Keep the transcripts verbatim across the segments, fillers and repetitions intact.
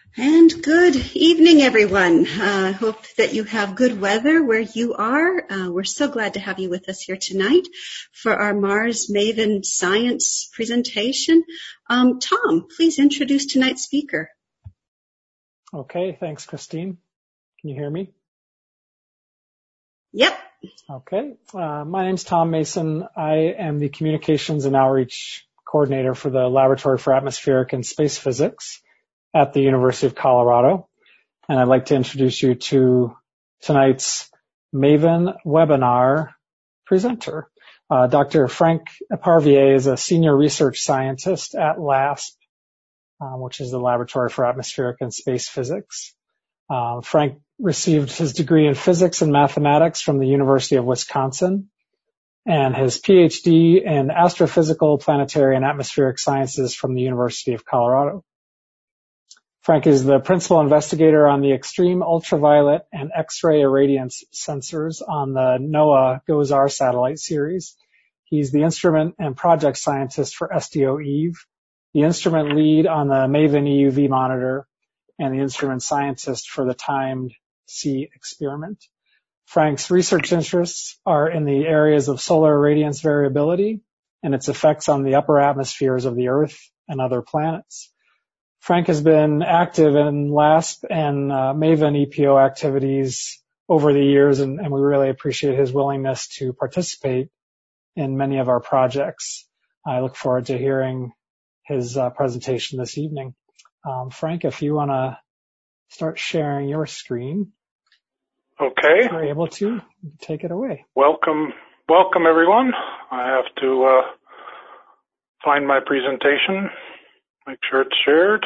And good evening, everyone. I uh, hope that you have good weather where you are. Uh, we're so glad to have you with us here tonight for our Mars Maven Science presentation. Um, Tom, please introduce tonight's speaker. Okay, thanks, Christine. Can you hear me? Yep. Okay. Uh, my name's Tom Mason. I am the Communications and Outreach Coordinator for the Laboratory for Atmospheric and Space Physics at the University of Colorado. And I'd like to introduce you to tonight's Maven webinar presenter. Uh, Doctor Frank Eparvier is a senior research scientist at LASP, uh, which is the Laboratory for Atmospheric and Space Physics. Uh, Frank received his degree in physics and mathematics from the University of Wisconsin and his PhD in astrophysical, planetary, and atmospheric sciences from the University of Colorado. Frank is the principal investigator on the extreme ultraviolet and X-ray irradiance sensors on the NOAA GOES-R satellite series. He's the instrument and project scientist for S D O Eve, the instrument lead on the Maven E U V monitor, and the instrument scientist for the timed C experiment. Frank's research interests are in the areas of solar irradiance variability and its effects on the upper atmospheres of the Earth and other planets. Frank has been active in LASP and uh, Maven E P O activities over the years, and, and we really appreciate his willingness to participate in many of our projects. I look forward to hearing his uh, presentation this evening. Um, Frank, if you want to start sharing your screen. Okay. If you're able to, take it away. Welcome, welcome everyone. I have to uh, find my presentation. Make sure it's shared.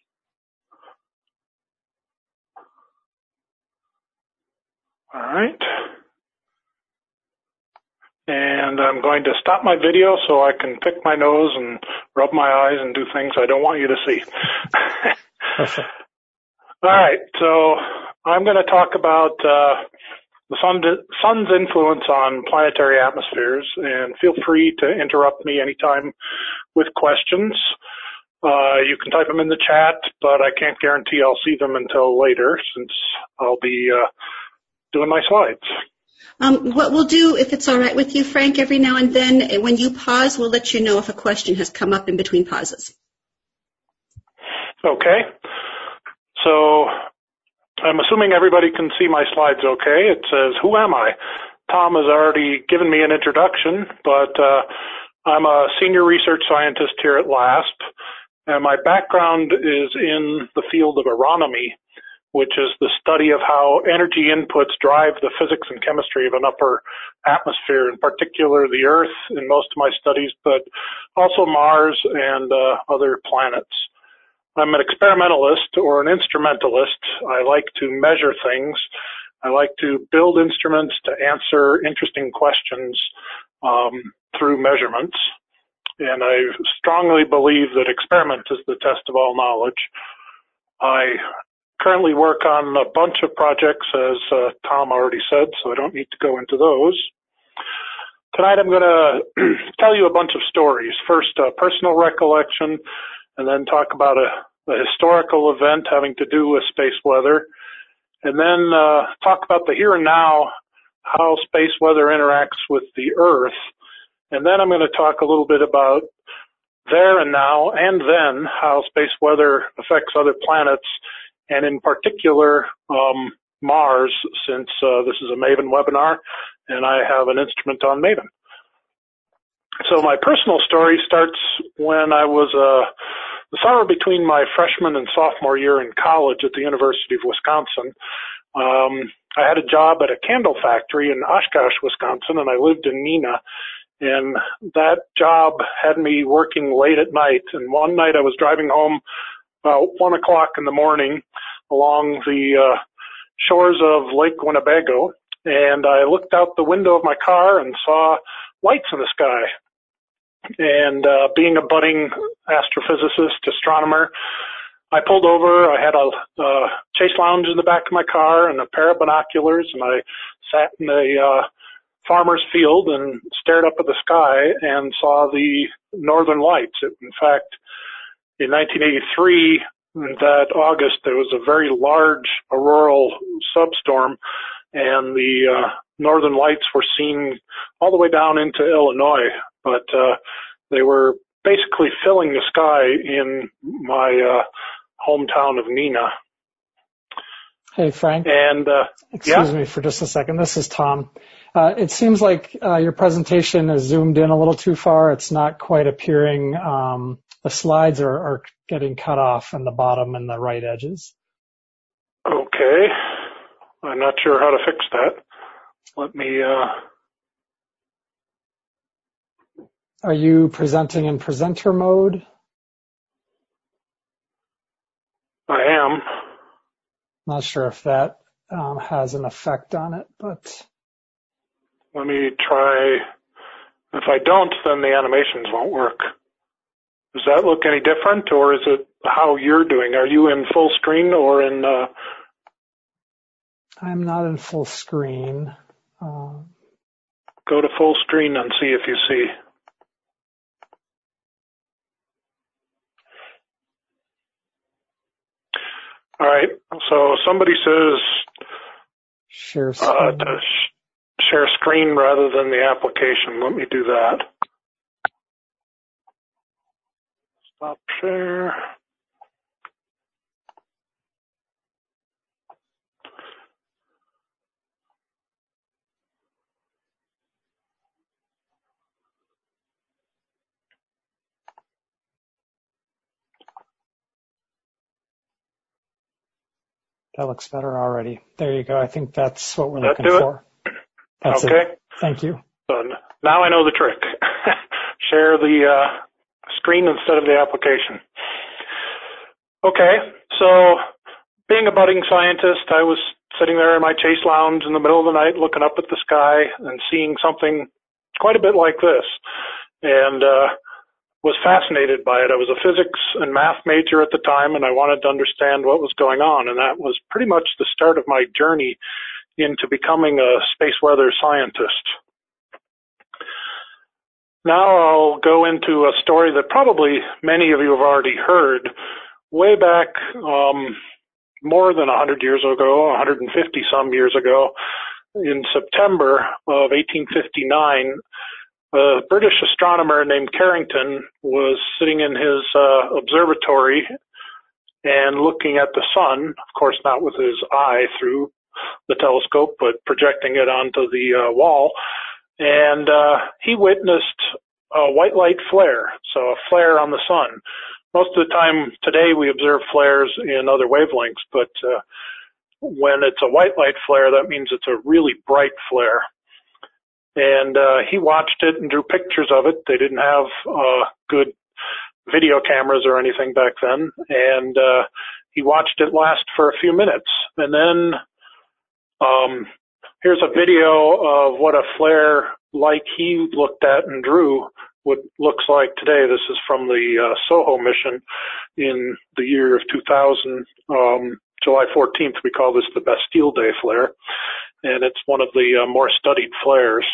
All right. And I'm going to stop my video so I can pick my nose and rub my eyes and do things I don't want you to see. Perfect. All right. So I'm going to talk about uh, the sun, sun's influence on planetary atmospheres, and feel free to interrupt me anytime with questions. Uh, you can type them in the chat, but I can't guarantee I'll see them until later since I'll be uh, doing my slides. Um, what we'll do, if it's all right with you, Frank, every now and then, when you pause, we'll let you know if a question has come up in between pauses. Okay. So I'm assuming everybody can see my slides okay. It says, who am I? Tom has already given me an introduction, but uh, I'm a senior research scientist here at LASP. And my background is in the field of aeronomy, which is the study of how energy inputs drive the physics and chemistry of an upper atmosphere, in particular the Earth in most of my studies, but also Mars and uh, other planets. I'm an experimentalist or an instrumentalist. I like to measure things. I like to build instruments to answer interesting questions um, through measurements. And I strongly believe that experiment is the test of all knowledge. I currently work on a bunch of projects, as uh, Tom already said, so I don't need to go into those. Tonight I'm going to tell you a bunch of stories. First, a personal recollection, and then talk about a, a historical event having to do with space weather, and then uh, talk about the here and now, how space weather interacts with the Earth. And then I'm going to talk a little bit about there and now and then how space weather affects other planets, and in particular um, Mars, since uh, this is a Maven webinar and I have an instrument on Maven. So my personal story starts when I was uh, the summer between my freshman and sophomore year in college at the University of Wisconsin. Um, I had a job at a candle factory in Oshkosh, Wisconsin, and I lived in Neenah. And that job had me working late at night. And one night I was driving home about one o'clock in the morning along the uh, shores of Lake Winnebago. And I looked out the window of my car and saw lights in the sky. And uh, being a budding astrophysicist, astronomer, I pulled over. I had a uh, chase lounge in the back of my car and a pair of binoculars, and I sat in a uh, farmer's field and stared up at the sky and saw the northern lights. It, in fact, in nineteen eighty-three, that August there was a very large auroral substorm, and the uh, northern lights were seen all the way down into Illinois, but uh, they were basically filling the sky in my uh, hometown of Neenah. Hey, Frank. And uh, excuse yeah? me for just a second. This is Tom. Uh, it seems like uh, your presentation is zoomed in a little too far. It's not quite appearing. Um, the slides are, are getting cut off in the bottom and the right edges. Okay. I'm not sure how to fix that. Let me... Uh... Are you presenting in presenter mode? I am. Not sure if that um, has an effect on it, but... Let me try. If I don't, then the animations won't work. Does that look any different, or is it how you're doing? Are you in full screen or in... Uh... I'm not in full screen. Um... Go to full screen and see if you see. All right, so somebody says share screen. Uh, to sh- share screen rather than the application. Let me do that. Stop share. That looks better already. There you go. I think that's what we're That looking do for. It? That's okay. It. Thank you. So now I know the trick. Share the uh, screen instead of the application. Okay, so being a budding scientist, I was sitting there in my Chase Lounge in the middle of the night looking up at the sky and seeing something quite a bit like this, and uh, was fascinated by it. I was a physics and math major at the time, and I wanted to understand what was going on, and that was pretty much the start of my journey into becoming a space weather scientist. Now I'll go into a story that probably many of you have already heard. Way back, um, more than one hundred years ago, one hundred fifty some years ago, in September of eighteen fifty-nine, a British astronomer named Carrington was sitting in his uh, observatory and looking at the sun, of course not with his eye through the telescope, but projecting it onto the uh, wall, and uh, he witnessed a white light flare, so a flare on the sun. Most of the time today we observe flares in other wavelengths, but uh, when it's a white light flare, that means it's a really bright flare. And uh, he watched it and drew pictures of it. They didn't have uh, good video cameras or anything back then, and uh, he watched it last for a few minutes. And then um, here's a video of what a flare like he looked at and drew what looks like today. This is from the uh, SOHO mission in the year of two thousand. Um, July fourteenth, we call this the Bastille Day flare, and it's one of the uh, more studied flares.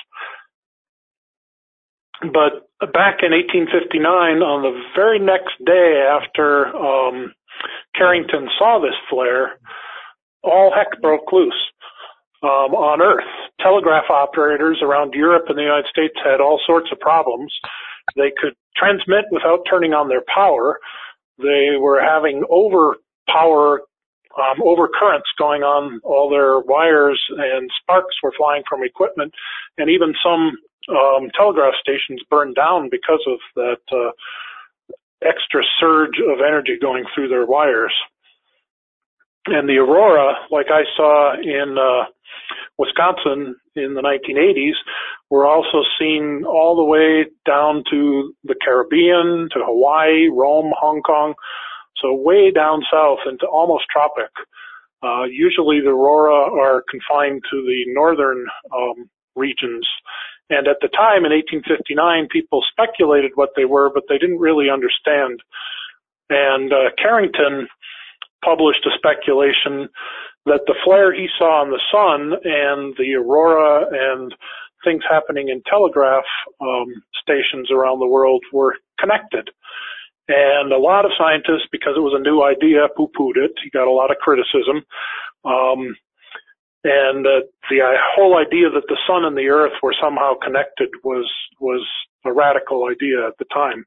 But back in eighteen fifty-nine, on the very next day after um, Carrington saw this flare, all heck broke loose. Um, on Earth, telegraph operators around Europe and the United States had all sorts of problems. They could transmit without turning on their power. They were having overpower, um, overcurrents going on all their wires, and sparks were flying from equipment, and even some um, telegraph stations burned down because of that uh, extra surge of energy going through their wires. And the aurora, like I saw in uh, Wisconsin in the nineteen eighties, were also seen all the way down to the Caribbean, to Hawaii, Rome, Hong Kong, so way down south into almost tropic. Uh, usually the aurora are confined to the northern um, regions. And at the time, in eighteen fifty-nine, people speculated what they were, but they didn't really understand. And uh, Carrington published a speculation that the flare he saw in the sun and the aurora and things happening in telegraph um, stations around the world were connected. And a lot of scientists, because it was a new idea, poo-pooed it. He got a lot of criticism. Um, and uh, the uh, whole idea that the sun and the earth were somehow connected was was a radical idea at the time.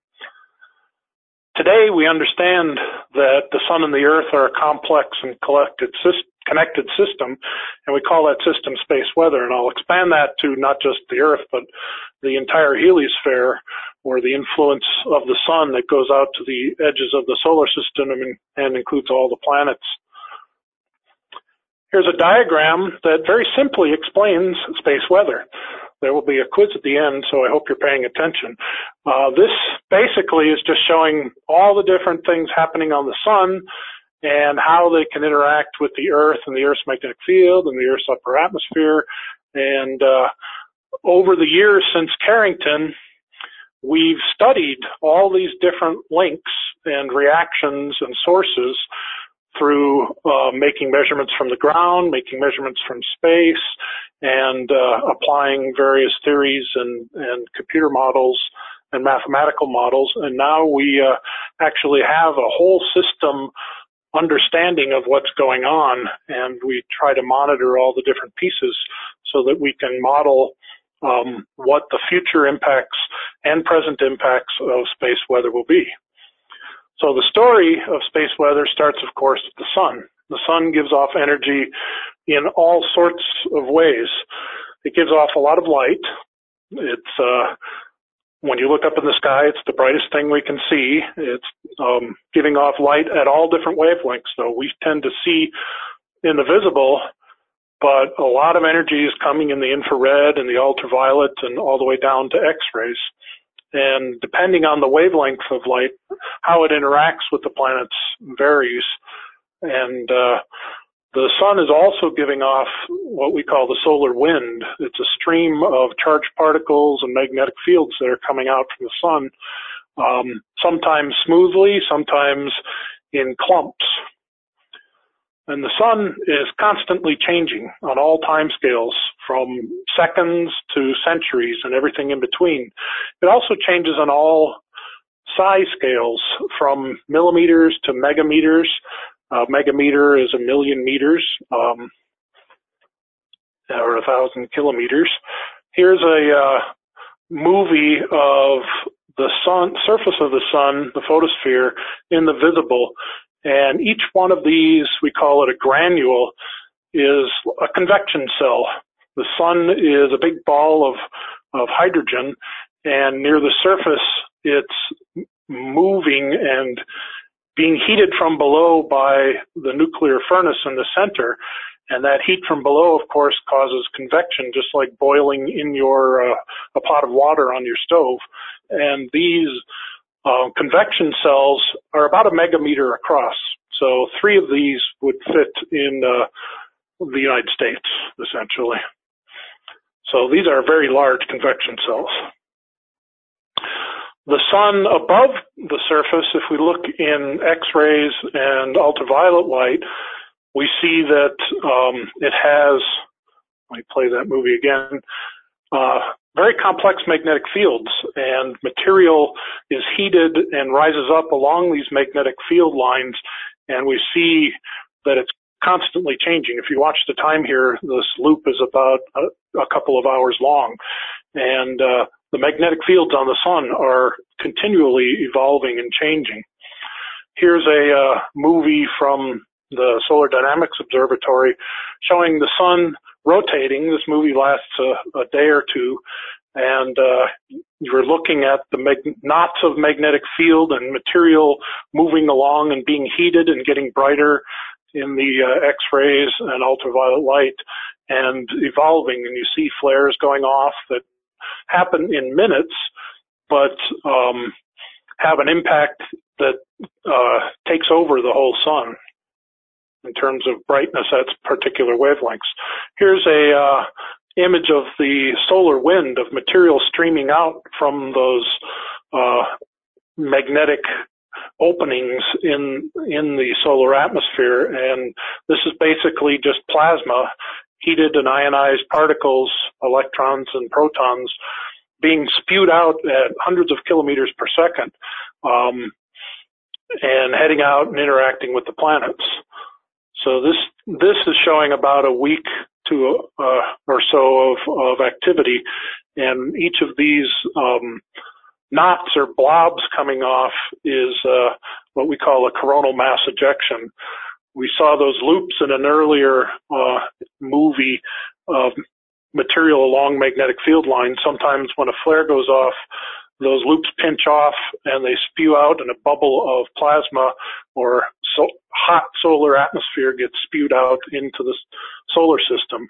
Today, we understand that the sun and the earth are a complex and collected system, connected system, and we call that system space weather. And I'll expand that to not just the earth, but the entire heliosphere, or the influence of the sun that goes out to the edges of the solar system and, and includes all the planets. Here's a diagram that very simply explains space weather. There will be a quiz at the end, so I hope you're paying attention. Uh, this basically is just showing all the different things happening on the sun and how they can interact with the Earth and the Earth's magnetic field and the Earth's upper atmosphere. And uh, over the years since Carrington, we've studied all these different links and reactions and sources through uh, making measurements from the ground, making measurements from space, and uh, applying various theories and, and computer models and mathematical models. And now we uh, actually have a whole system understanding of what's going on, and we try to monitor all the different pieces so that we can model um, what the future impacts and present impacts of space weather will be. So the story of space weather starts, of course, with the sun. The sun gives off energy in all sorts of ways. It gives off a lot of light. It's uh, when you look up in the sky, it's the brightest thing we can see. It's um, giving off light at all different wavelengths. So we tend to see in the visible, but a lot of energy is coming in the infrared and the ultraviolet and all the way down to X-rays. And depending on the wavelength of light, how it interacts with the planets varies. And uh, the sun is also giving off what we call the solar wind. It's a stream of charged particles and magnetic fields that are coming out from the sun, um, sometimes smoothly, sometimes in clumps. And the sun is constantly changing on all time scales, from seconds to centuries and everything in between. It also changes on all size scales, from millimeters to megameters. A megameter is a million meters, um, or a thousand kilometers. Here's a uh, movie of the sun, surface of the sun, the photosphere, in the visible. And each one of these, we call it a granule, is a convection cell. The sun is a big ball of, of hydrogen, and near the surface, it's moving and being heated from below by the nuclear furnace in the center. And that heat from below, of course, causes convection, just like boiling in your uh, a pot of water on your stove. And these Uh, convection cells are about a megameter across. So three of these would fit in uh, the United States, essentially. So these are very large convection cells. The sun above the surface, if we look in X-rays and ultraviolet light, we see that um, it has, let me play that movie again, uh, very complex magnetic fields, and material is heated and rises up along these magnetic field lines, and we see that it's constantly changing. If you watch the time here, this loop is about a, a couple of hours long, and uh, the magnetic fields on the sun are continually evolving and changing. Here's a uh, movie from the Solar Dynamics Observatory showing the sun rotating. This movie lasts a, a day or two, and uh, you're looking at the mag- knots of magnetic field and material moving along and being heated and getting brighter in the uh, X-rays and ultraviolet light and evolving, and you see flares going off that happen in minutes, but um, have an impact that uh, takes over the whole sun in terms of brightness at particular wavelengths. Here's a uh, image of the solar wind, of material streaming out from those uh, magnetic openings in in the solar atmosphere, and this is basically just plasma, heated and ionized particles, electrons and protons, being spewed out at hundreds of kilometers per second. Um, and heading out and interacting with the planets. So this this is showing about a week to uh, or so of, of activity, and each of these um, knots or blobs coming off is uh, what we call a coronal mass ejection. We saw those loops in an earlier uh, movie of material along magnetic field lines. Sometimes when a flare goes off, those loops pinch off and they spew out, and a bubble of plasma or so hot solar atmosphere gets spewed out into the solar system.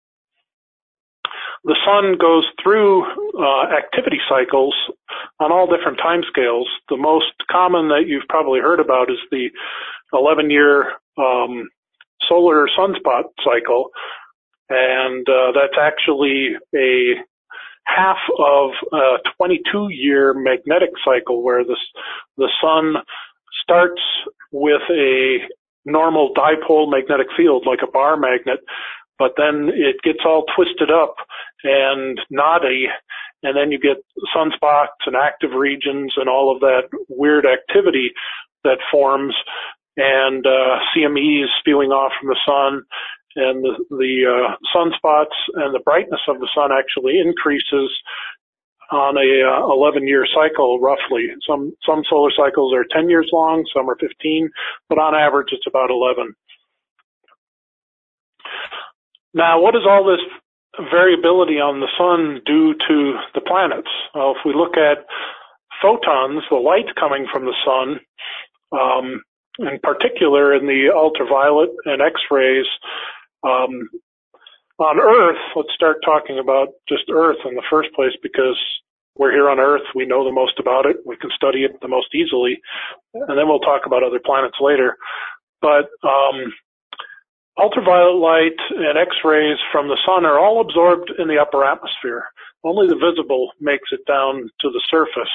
The sun goes through uh, activity cycles on all different timescales. The most common that you've probably heard about is the eleven-year um, solar sunspot cycle, and uh, that's actually a half of a twenty-two-year magnetic cycle where the, the sun starts with a normal dipole magnetic field like a bar magnet, but then it gets all twisted up and knotty, and then you get sunspots and active regions and all of that weird activity that forms, and uh, C M Es spewing off from the sun, and the, the uh, sunspots and the brightness of the sun actually increases on a uh, eleven-year cycle, roughly. Some some solar cycles are ten years long, some are fifteen, but on average it's about eleven. Now, what does all this variability on the sun do to the planets? Well, if we look at photons, the light coming from the sun, um, in particular in the ultraviolet and X-rays, um, on Earth, let's start talking about just Earth in the first place because we're here on Earth, we know the most about it, we can study it the most easily, and then we'll talk about other planets later. But um, ultraviolet light and X-rays from the sun are all absorbed in the upper atmosphere. Only the visible makes it down to the surface.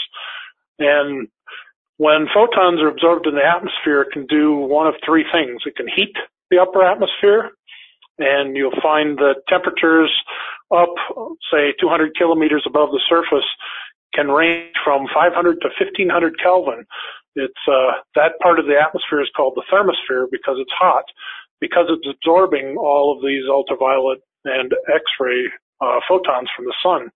And when photons are absorbed in the atmosphere, it can do one of three things. It can heat the upper atmosphere, and you'll find that temperatures up, say, two hundred kilometers above the surface can range from five hundred to fifteen hundred Kelvin. It's uh, that part of the atmosphere is called the thermosphere because it's hot, because it's absorbing all of these ultraviolet and X-ray uh, photons from the sun.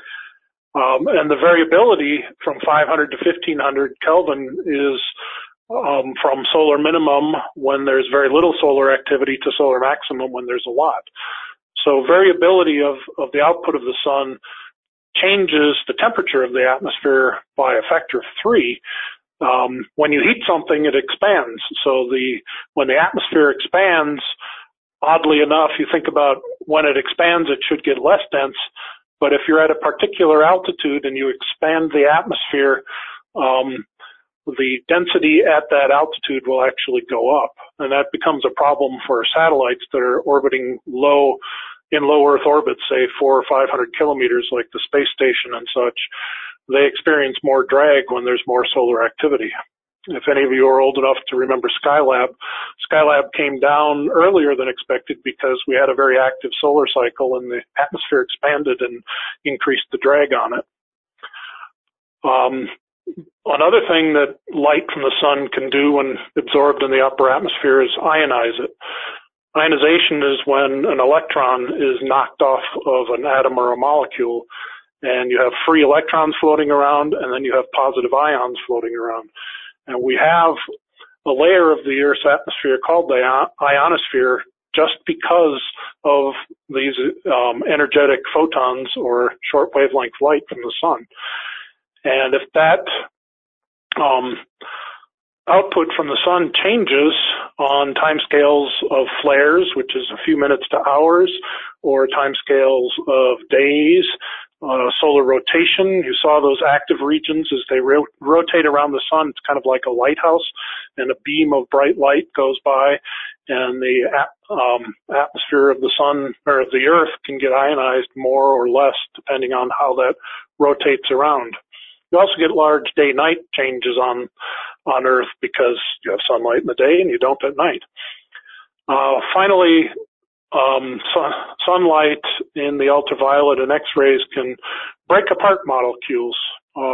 Um, and the variability from five hundred to fifteen hundred Kelvin is um, from solar minimum when there's very little solar activity to solar maximum when there's a lot. So variability of, of the output of the sun changes the temperature of the atmosphere by a factor of three. Um, when you heat something, it expands. So the when the atmosphere expands, oddly enough, you think about when it expands, it should get less dense. But if you're at a particular altitude and you expand the atmosphere, um, the density at that altitude will actually go up. And that becomes a problem for satellites that are orbiting low, in low Earth orbits, say four or five hundred kilometers, like the space station and such. They experience more drag when there's more solar activity. If any of you are old enough to remember Skylab, Skylab came down earlier than expected because we had a very active solar cycle and the atmosphere expanded and increased the drag on it. Um, another thing that light from the sun can do when absorbed in the upper atmosphere is ionize it. Ionization is when an electron is knocked off of an atom or a molecule, and you have free electrons floating around, and then you have positive ions floating around. And we have a layer of the Earth's atmosphere called the ionosphere just because of these um, energetic photons or short wavelength light from the sun. And if that um, output from the sun changes on timescales of flares, which is a few minutes to hours, or timescales of days, Uh, solar rotation, you saw those active regions as they ro rotate around the sun. It's kind of like a lighthouse, and a beam of bright light goes by, and the um, atmosphere of the sun or of the Earth can get ionized more or less depending on how that rotates around. You also get large day-night changes on on Earth because you have sunlight in the day and you don't at night. Uh, finally, Um, sun, sunlight in the ultraviolet and X-rays can break apart molecules. Um,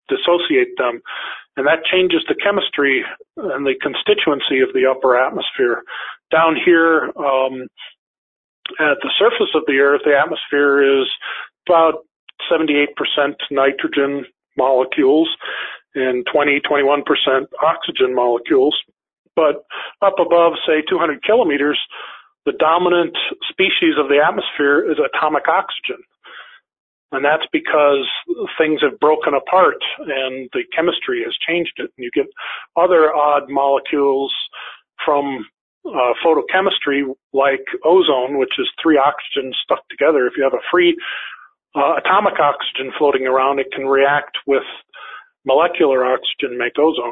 dissociate them. And that changes the chemistry and the constituency of the upper atmosphere. Down here, um, at the surface of the Earth, the atmosphere is about seventy-eight percent nitrogen molecules and twenty, twenty-one percent oxygen molecules. But up above, say, two hundred kilometers, the dominant species of the atmosphere is atomic oxygen. And that's because things have broken apart and the chemistry has changed it. And you get other odd molecules from uh, photochemistry like ozone, which is three oxygens stuck together. If you have a free uh, atomic oxygen floating around, it can react with molecular oxygen, make ozone.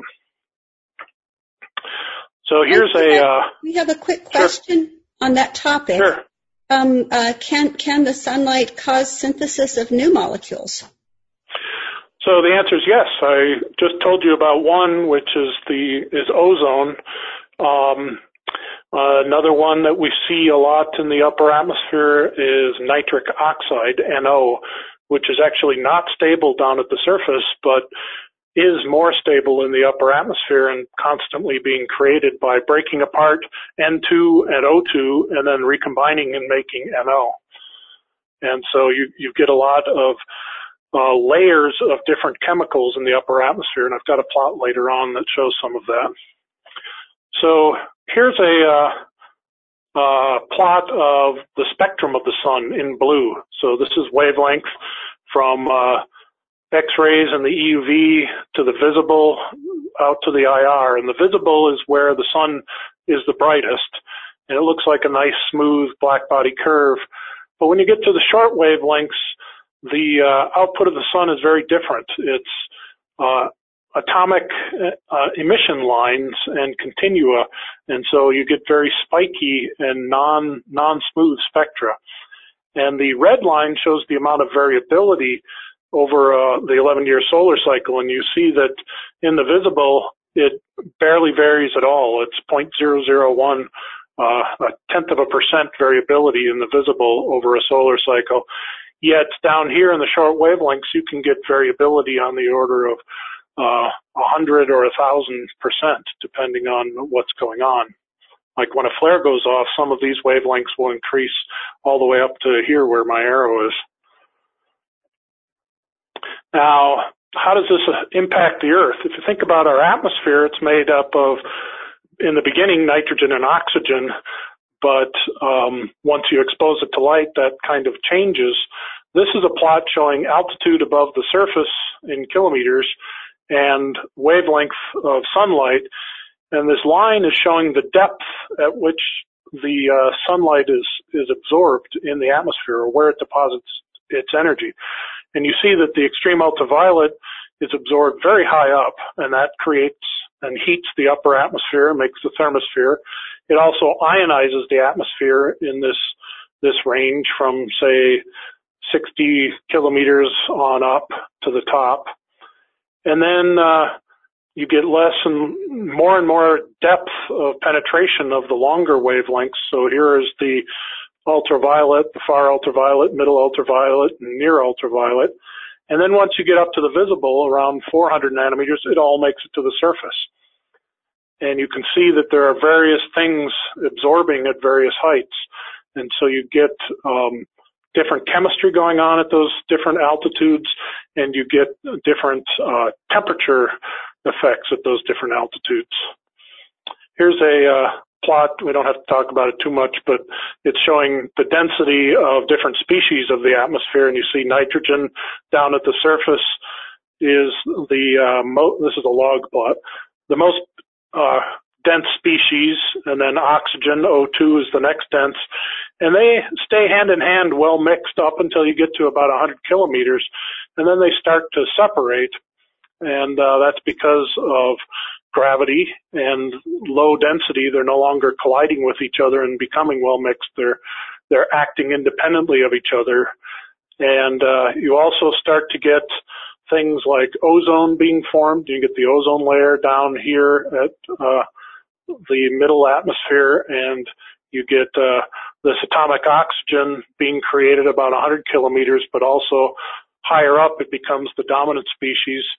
So here's we a... Have, uh, we have a quick question sure. on that topic. Sure. Um, uh, can, can the sunlight cause synthesis of new molecules? So the answer is yes. I just told you about one, which is the is ozone. Um, uh, another one that we see a lot in the upper atmosphere is nitric oxide, N O, which is actually not stable down at the surface, but is more stable in the upper atmosphere and constantly being created by breaking apart N two and O two and then recombining and making N O. And so you, you get a lot of uh, layers of different chemicals in the upper atmosphere, and I've got a plot later on that shows some of that. So here's a uh, uh, plot of the spectrum of the sun in blue. So this is wavelength from uh, X-rays and the E U V to the visible out to the I R. And the visible is where the sun is the brightest. And it looks like a nice smooth black body curve. But when you get to the short wavelengths, the uh, output of the sun is very different. It's uh, atomic uh, emission lines and continua. And so you get very spiky and non, non-smooth spectra. And the red line shows the amount of variability over uh, the eleven-year solar cycle, and you see that in the visible, it barely varies at all. It's zero point zero zero one, uh, a tenth of a percent variability in the visible over a solar cycle. Yet down here in the short wavelengths, you can get variability on the order of uh, one hundred or one thousand percent, depending on what's going on. Like when a flare goes off, some of these wavelengths will increase all the way up to here where my arrow is. Now, how does this impact the Earth? If you think about our atmosphere, it's made up of, in the beginning, nitrogen and oxygen, but um, once you expose it to light, that kind of changes. This is a plot showing altitude above the surface in kilometers and wavelength of sunlight, and this line is showing the depth at which the uh, sunlight is, is absorbed in the atmosphere, or where it deposits its energy. And you see that the extreme ultraviolet is absorbed very high up, and that creates and heats the upper atmosphere, makes the thermosphere. It also ionizes the atmosphere in this this range from, say, sixty kilometers on up to the top. And then uh, you get less and more and more depth of penetration of the longer wavelengths. So here is the ultraviolet, the far ultraviolet, middle ultraviolet, and near ultraviolet. And then once you get up to the visible, around four hundred nanometers, it all makes it to the surface. And you can see that there are various things absorbing at various heights. And so you get um, different chemistry going on at those different altitudes, and you get different uh, temperature effects at those different altitudes. Here's a uh, plot. We don't have to talk about it too much, but it's showing the density of different species of the atmosphere, and you see nitrogen down at the surface is the, uh, mo this is a log plot, the most uh, dense species, and then oxygen, O two, is the next dense, and they stay hand in hand, well mixed up until you get to about one hundred kilometers, and then they start to separate, and uh, that's because of gravity and low density. They're no longer colliding with each other and becoming well mixed. They're they're acting independently of each other, and uh, you also start to get things like ozone being formed. You get the ozone layer down here at uh, the middle atmosphere, and you get uh, this atomic oxygen being created about one hundred kilometers, but also higher up it becomes the dominant species.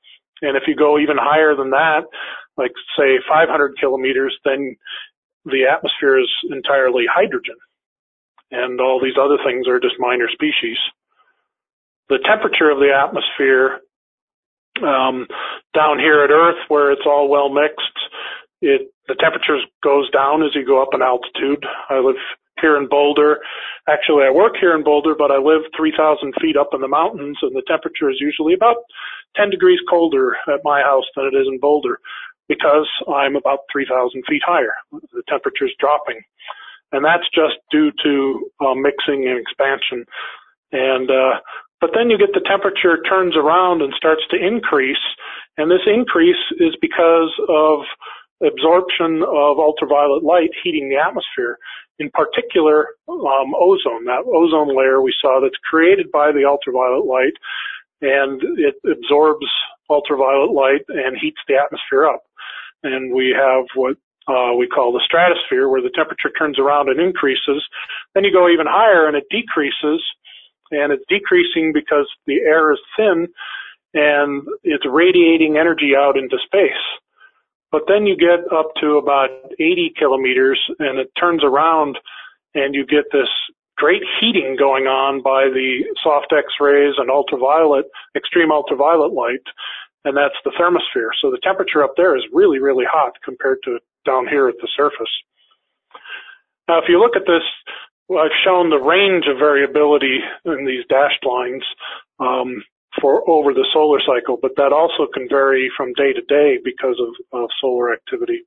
And if you go even higher than that, like say five hundred kilometers, then the atmosphere is entirely hydrogen. And all these other things are just minor species. The temperature of the atmosphere um, down here at Earth, where it's all well mixed, it the temperature goes down as you go up in altitude. I live here in Boulder. Actually, I work here in Boulder, but I live three thousand feet up in the mountains, and the temperature is usually about ten degrees colder at my house than it is in Boulder because I'm about three thousand feet higher. The temperature's dropping. And that's just due to uh, mixing and expansion. And uh, but then you get the temperature turns around and starts to increase, and this increase is because of absorption of ultraviolet light heating the atmosphere, in particular um, ozone, that ozone layer we saw that's created by the ultraviolet light, and it absorbs ultraviolet light and heats the atmosphere up. And we have what uh, we call the stratosphere, where the temperature turns around and increases. Then you go even higher and it decreases, and it's decreasing because the air is thin and it's radiating energy out into space. But then you get up to about eighty kilometers and it turns around and you get this great heating going on by the soft X-rays and ultraviolet, extreme ultraviolet light, and that's the thermosphere. So the temperature up there is really, really hot compared to down here at the surface. Now, if you look at this, well, I've shown the range of variability in these dashed lines um, for over the solar cycle, but that also can vary from day to day because of, of solar activity.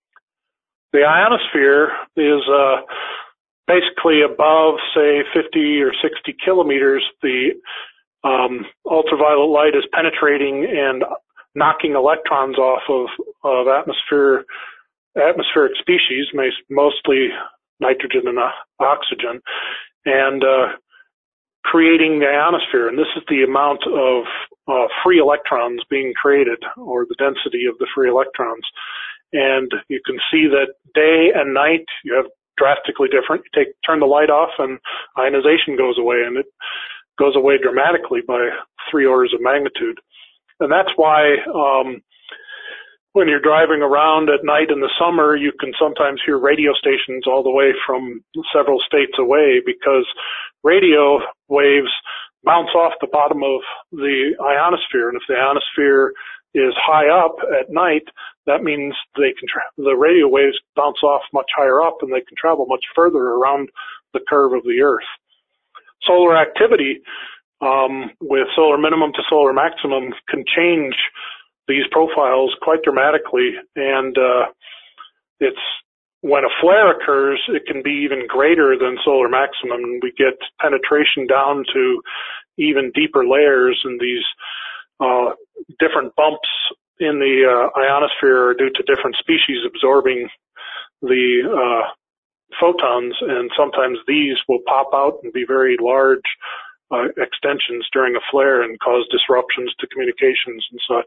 The ionosphere is uh, basically above, say, fifty or sixty kilometers. The um, ultraviolet light is penetrating and knocking electrons off of, of atmosphere, atmospheric species, mostly nitrogen and oxygen, and uh, creating the ionosphere. And this is the amount of uh, free electrons being created, or the density of the free electrons. And you can see that day and night you have drastically different. You take turn the light off and ionization goes away, and it goes away dramatically by three orders of magnitude. And that's why um, when you're driving around at night in the summer, you can sometimes hear radio stations all the way from several states away, because radio waves bounce off the bottom of the ionosphere. And if the ionosphere is high up at night, that means they can tra- the radio waves bounce off much higher up, and they can travel much further around the curve of the Earth. Solar activity um, with solar minimum to solar maximum can change these profiles quite dramatically, and uh, it's when a flare occurs, it can be even greater than solar maximum. We get penetration down to even deeper layers, and these uh, different bumps in the uh, ionosphere are due to different species absorbing the uh, photons, and sometimes these will pop out and be very large uh, extensions during a flare and cause disruptions to communications and such.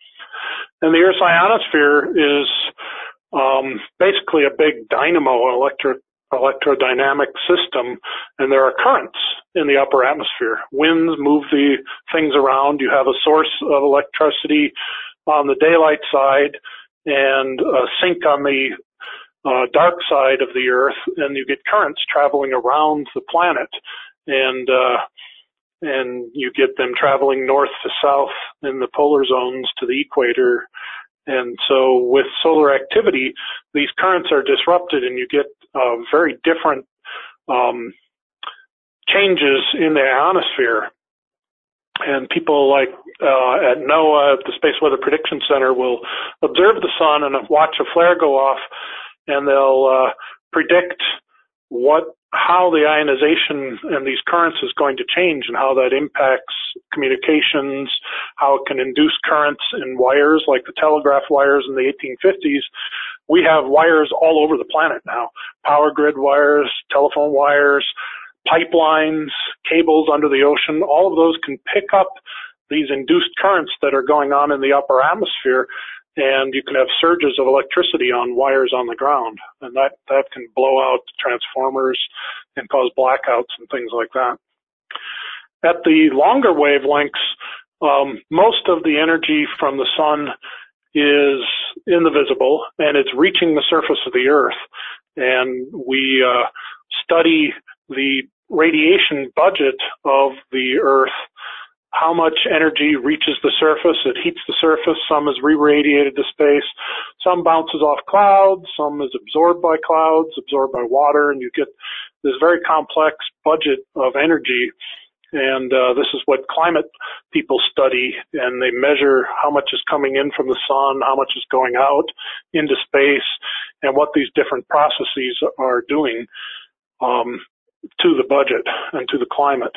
And the Earth's ionosphere is um, basically a big dynamo, electro, electrodynamic system, and there are currents in the upper atmosphere. Winds move the things around. You have a source of electricity on the daylight side and a sink on the uh, dark side of the Earth, and you get currents traveling around the planet, and uh, and you get them traveling north to south in the polar zones to the equator. And so with solar activity, these currents are disrupted, and you get uh, very different um, changes in the ionosphere. And people like uh, at NOAA, at the Space Weather Prediction Center, will observe the sun and watch a flare go off, and they'll uh, predict what how the ionization and these currents is going to change, and how that impacts communications, how it can induce currents in wires like the telegraph wires in the eighteen fifties. We have wires all over the planet now, power grid wires, telephone wires, pipelines, cables under the ocean. All of those can pick up these induced currents that are going on in the upper atmosphere, and you can have surges of electricity on wires on the ground, and that, that can blow out transformers and cause blackouts and things like that. At the longer wavelengths, Um, most of the energy from the sun is in the visible, and it's reaching the surface of the Earth. And we uh, study the radiation budget of the Earth, how much energy reaches the surface. It heats the surface. Some is re-radiated to space. Some bounces off clouds. Some is absorbed by clouds, absorbed by water, and you get this very complex budget of energy. And uh, this is what climate people study, and they measure how much is coming in from the sun, how much is going out into space, and what these different processes are doing um, to the budget and to the climate.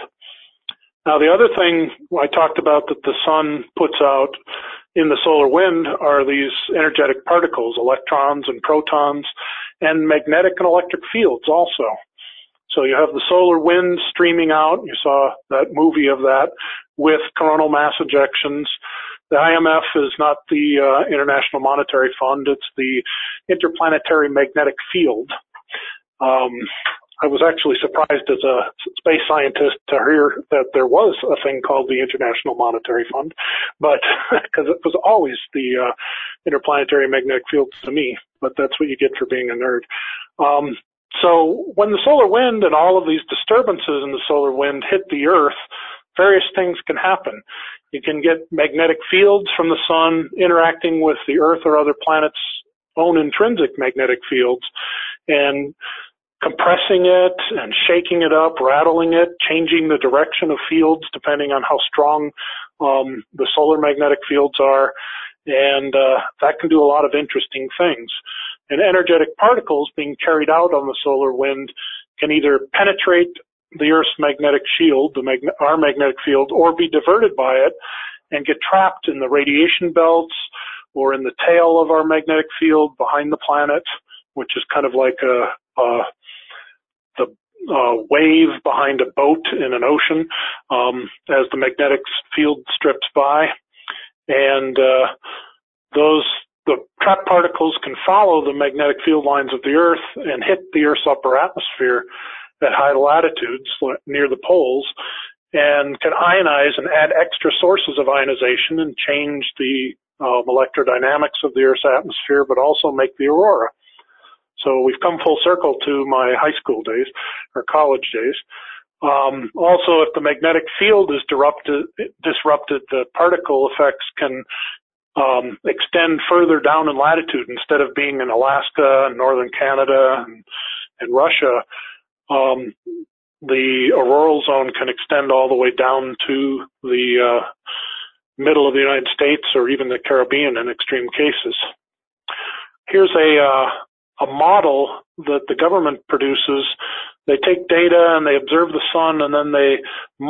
Now, the other thing I talked about that the sun puts out in the solar wind are these energetic particles, electrons and protons, and magnetic and electric fields also. So you have the solar wind streaming out. You saw that movie of that with coronal mass ejections. The I M F is not the uh, International Monetary Fund. It's the Interplanetary Magnetic Field. Um, I was actually surprised as a space scientist to hear that there was a thing called the International Monetary Fund, but because it was always the uh, Interplanetary Magnetic Field to me, but that's what you get for being a nerd. Um, So when the solar wind and all of these disturbances in the solar wind hit the Earth, various things can happen. You can get magnetic fields from the sun interacting with the Earth or other planets' own intrinsic magnetic fields and compressing it and shaking it up, rattling it, changing the direction of fields depending on how strong um, the solar magnetic fields are. And uh, that can do a lot of interesting things. And energetic particles being carried out on the solar wind can either penetrate the Earth's magnetic shield, the mag- our magnetic field, or be diverted by it and get trapped in the radiation belts or in the tail of our magnetic field behind the planet, which is kind of like a, a the uh, wave behind a boat in an ocean um, as the magnetic field strips by. And uh, those the trapped particles can follow the magnetic field lines of the Earth and hit the Earth's upper atmosphere at high latitudes near the poles and can ionize and add extra sources of ionization and change the um, electrodynamics of the Earth's atmosphere, but also make the aurora. So we've come full circle to my high school days or college days. Um, also, if the magnetic field is disrupted, disrupted, the particle effects can um, extend further down in latitude. Instead of being in Alaska and northern Canada and, and Russia, um, the auroral zone can extend all the way down to the uh, middle of the United States or even the Caribbean in extreme cases. Here's a uh, a model that the government produces. They take data and they observe the sun, and then they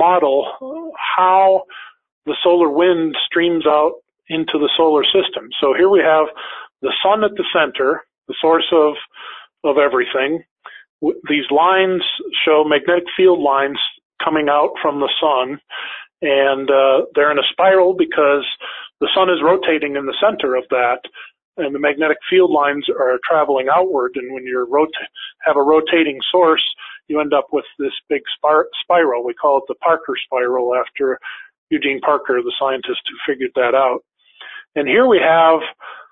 model how the solar wind streams out into the solar system. So here we have the sun at the center, the source of of everything. These lines show magnetic field lines coming out from the sun, and uh, they're in a spiral because the sun is rotating in the center of that, and the magnetic field lines are traveling outward. And when you rot- have a rotating source, you end up with this big spir- spiral. We call it the Parker spiral after Eugene Parker, the scientist who figured that out. And here we have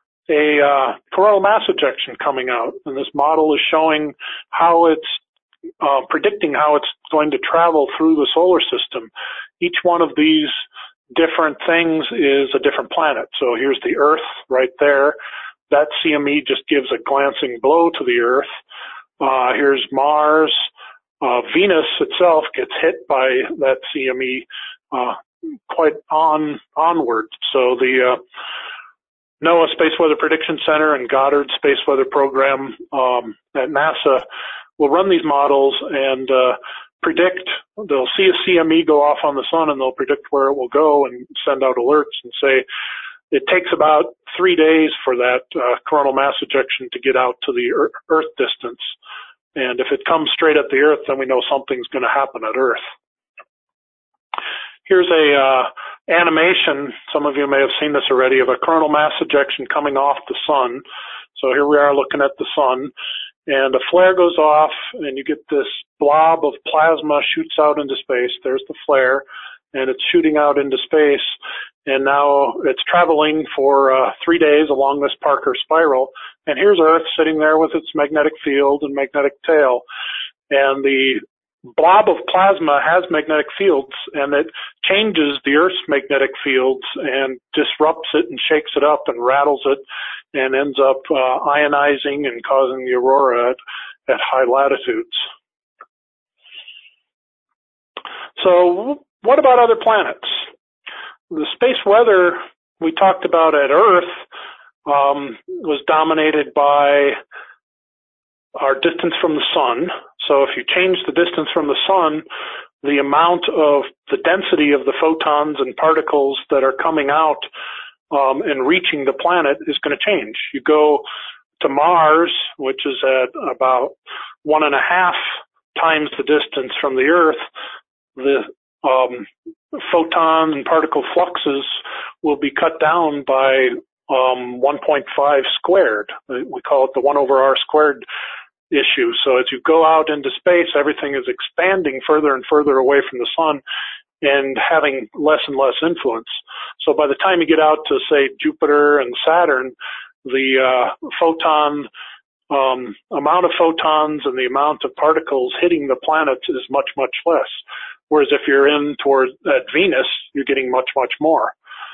a uh, coronal mass ejection coming out, and this model is showing how it's uh, predicting how it's going to travel through the solar system. Each one of these different things is a different planet. So here's the Earth right there. That C M E just gives a glancing blow to the Earth. Uh, here's Mars. Uh, Venus itself gets hit by that C M E uh, quite on onward. So the uh, NOAA Space Weather Prediction Center and Goddard Space Weather Program um, at NASA will run these models and uh, predict. They'll see a C M E go off on the sun, and they'll predict where it will go and send out alerts and say it takes about three days for that uh, coronal mass ejection to get out to the Earth distance. And if it comes straight at the Earth, then we know something's going to happen at Earth. Here's a uh, animation, some of you may have seen this already, of a coronal mass ejection coming off the sun. So here we are looking at the sun, and a flare goes off, and you get this blob of plasma shoots out into space. There's the flare. and it's shooting out into space. And now it's traveling for uh, three days along this Parker spiral. And here's Earth sitting there with its magnetic field and magnetic tail. And the blob of plasma has magnetic fields, and it changes the Earth's magnetic fields and disrupts it and shakes it up and rattles it and ends up uh, ionizing and causing the aurora at, at high latitudes. So what about other planets? The space weather we talked about at Earth um, was dominated by our distance from the sun. So if you change the distance from the sun, the amount of the density of the photons and particles that are coming out um, and reaching the planet is going to change. You go to Mars, which is at about one and a half times the distance from the Earth, the um, photon and particle fluxes will be cut down by um, one point five squared. We call it the one over r squared issue. So as you go out into space, everything is expanding further and further away from the sun and having less and less influence. So by the time you get out to, say, Jupiter and Saturn, the uh, photon um, amount of photons and the amount of particles hitting the planets is much, much less. Whereas if you're in toward at Venus, you're getting much, much more.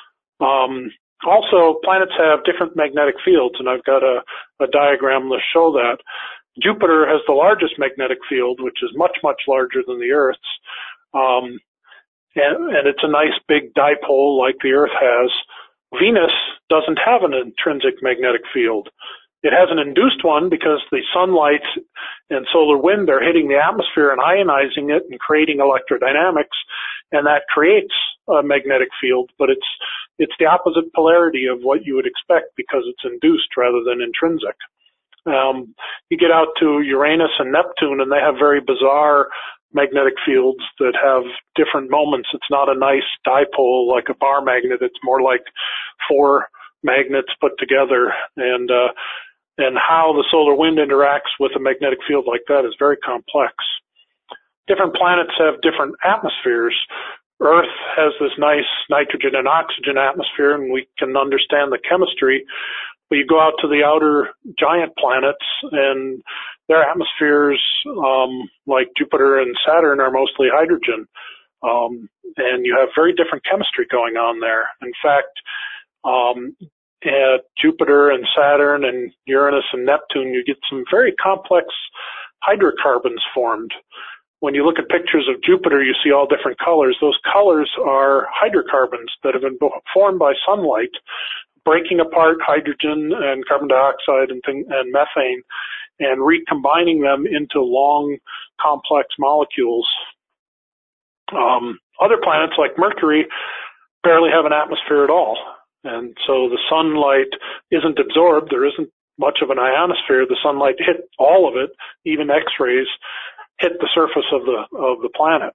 Um, also, planets have different magnetic fields, and I've got a, a diagram to show that. Jupiter has the largest magnetic field, which is much, much larger than the Earth's. Um, and, and it's a nice big dipole like the Earth has. Venus doesn't have an intrinsic magnetic field. It has an induced one because the sunlight and solar wind are hitting the atmosphere and ionizing it and creating electrodynamics, and that creates a magnetic field, but it's it's the opposite polarity of what you would expect because it's induced rather than intrinsic. Um, you get out to Uranus and Neptune, and they have very bizarre magnetic fields that have different moments. It's not a nice dipole like a bar magnet. It's more like four magnets put together, and uh, and how the solar wind interacts with a magnetic field like that is very complex. Different planets have different atmospheres. Earth has this nice nitrogen and oxygen atmosphere, and we can understand the chemistry. But you go out to the outer giant planets, and their atmospheres, um, like Jupiter and Saturn, are mostly hydrogen. Um, and you have very different chemistry going on there. In fact, um, at Jupiter and Saturn and Uranus and Neptune, you get some very complex hydrocarbons formed. When you look at pictures of Jupiter, you see all different colors. Those colors are hydrocarbons that have been formed by sunlight, breaking apart hydrogen and carbon dioxide and, thing, and methane and recombining them into long, complex molecules. Um, other planets like Mercury barely have an atmosphere at all. And so the sunlight isn't absorbed. There isn't much of an ionosphere. The sunlight hit all of it, even X-rays, hit the surface of the of the planet.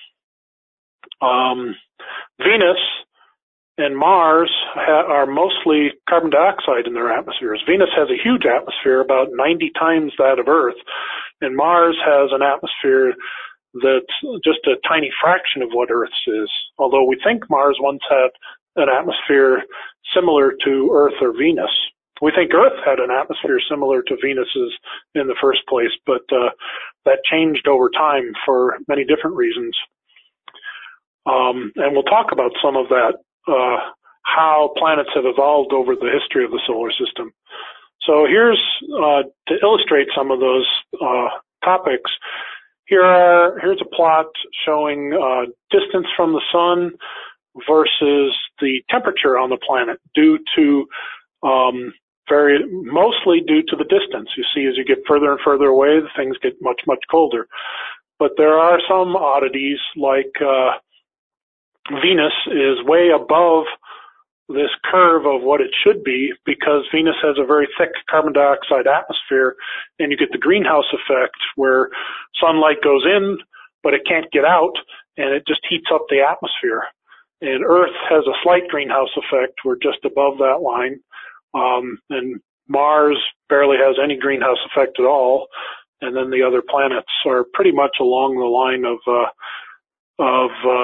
Um, Venus and Mars ha- are mostly carbon dioxide in their atmospheres. Venus has a huge atmosphere, about ninety times that of Earth, and Mars has an atmosphere that's just a tiny fraction of what Earth's is, although we think Mars once had an atmosphere similar to Earth or Venus. We think Earth had an atmosphere similar to Venus's in the first place, but uh, that changed over time for many different reasons. Um, and we'll talk about some of that, uh, how planets have evolved over the history of the solar system. So here's, uh, to illustrate some of those uh, topics, here are, here's a plot showing uh, distance from the sun versus the temperature on the planet due to um, very mostly due to the distance. You see, as you get further and further away, the things get much, much colder. But there are some oddities, like uh, Venus is way above this curve of what it should be because Venus has a very thick carbon dioxide atmosphere, and you get the greenhouse effect where sunlight goes in, but it can't get out, and it just heats up the atmosphere. And Earth has a slight greenhouse effect. We're just above that line. Um, and Mars barely has any greenhouse effect at all. And then the other planets are pretty much along the line of, uh, of, uh,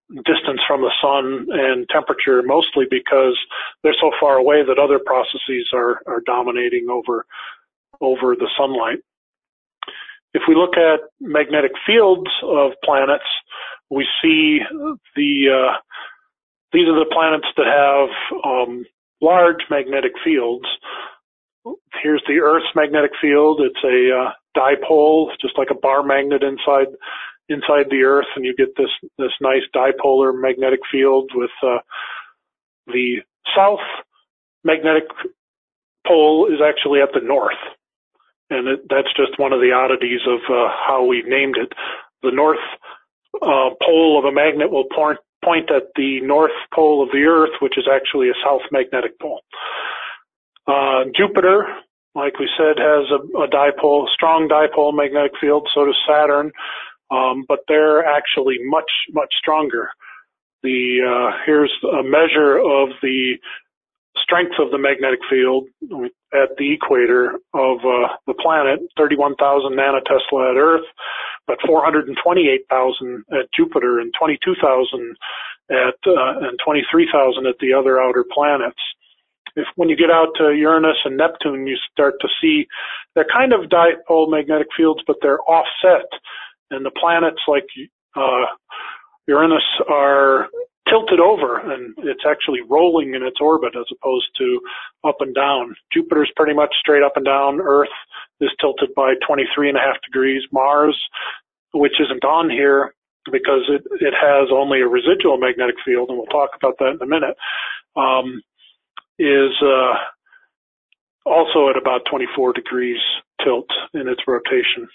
distance from the sun and temperature, mostly because they're so far away that other processes are, are dominating over, over the sunlight. If we look at magnetic fields of planets, we see the, uh, these are the planets that have, um, large magnetic fields. Here's the Earth's magnetic field. It's a, uh, dipole, just like a bar magnet inside, inside the Earth, and you get this, this nice dipolar magnetic field with, uh, the south magnetic pole is actually at the north. And it, that's just one of the oddities of uh, how we've named it. The north uh, pole of a magnet will point, point at the north pole of the Earth, which is actually a south magnetic pole. Uh, Jupiter, like we said, has a, a dipole, strong dipole magnetic field. So does Saturn, um, but they're actually much, much stronger. The uh, here's a measure of the strength of the magnetic field at the equator of uh, the planet, thirty-one thousand nanotesla at Earth, but four hundred twenty-eight thousand at Jupiter and twenty-two thousand at uh, and twenty-three thousand at the other outer planets. If when you get out to Uranus and Neptune, you start to see they're kind of dipole magnetic fields, but they're offset, and the planets like uh, Uranus are tilted over, and it's actually rolling in its orbit as opposed to up and down. Jupiter's pretty much straight up and down. Earth is tilted by twenty-three and a half degrees. Mars, which isn't on here because it, it has only a residual magnetic field, and we'll talk about that in a minute, um, is uh, also at about twenty-four degrees tilt in its rotation.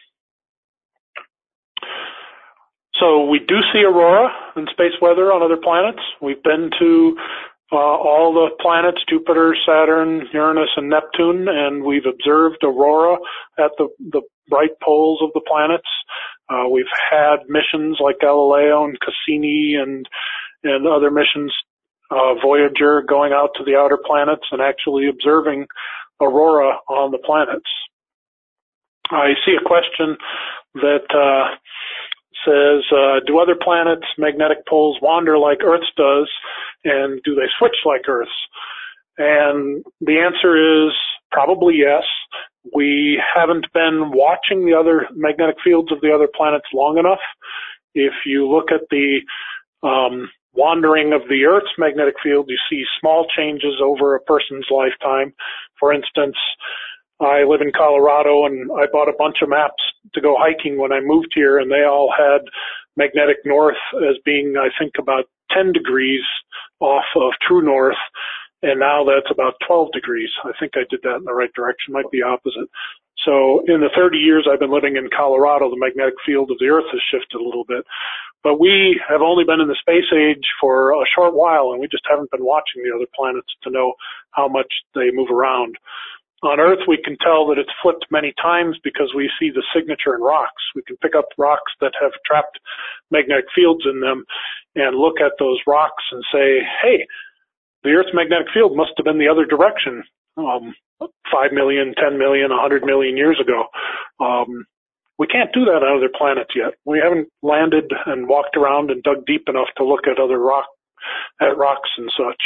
So we do see aurora in space weather on other planets. We've been to uh, all the planets, Jupiter, Saturn, Uranus, and Neptune, and we've observed aurora at the, the bright poles of the planets. Uh, we've had missions like Galileo and Cassini and, and other missions, uh, Voyager, going out to the outer planets and actually observing aurora on the planets. I see a question that uh, says, uh, do other planets' magnetic poles wander like Earth's does, and do they switch like Earth's? And the answer is probably yes. We haven't been watching the other magnetic fields of the other planets long enough. If you look at the um, wandering of the Earth's magnetic field, you see small changes over a person's lifetime. For instance, I live in Colorado, and I bought a bunch of maps to go hiking when I moved here, and they all had magnetic north as being, I think, about ten degrees off of true north, and now that's about twelve degrees. I think I did that in the right direction, might be opposite. So in the thirty years I've been living in Colorado, the magnetic field of the Earth has shifted a little bit. But we have only been in the space age for a short while, and we just haven't been watching the other planets to know how much they move around. On Earth, we can tell that it's flipped many times because we see the signature in rocks. We can pick up rocks that have trapped magnetic fields in them and look at those rocks and say, hey, the Earth's magnetic field must have been the other direction um, five million, ten million, one hundred million years ago. Um, we can't do that on other planets yet. We haven't landed and walked around and dug deep enough to look at other rock, at rocks and such.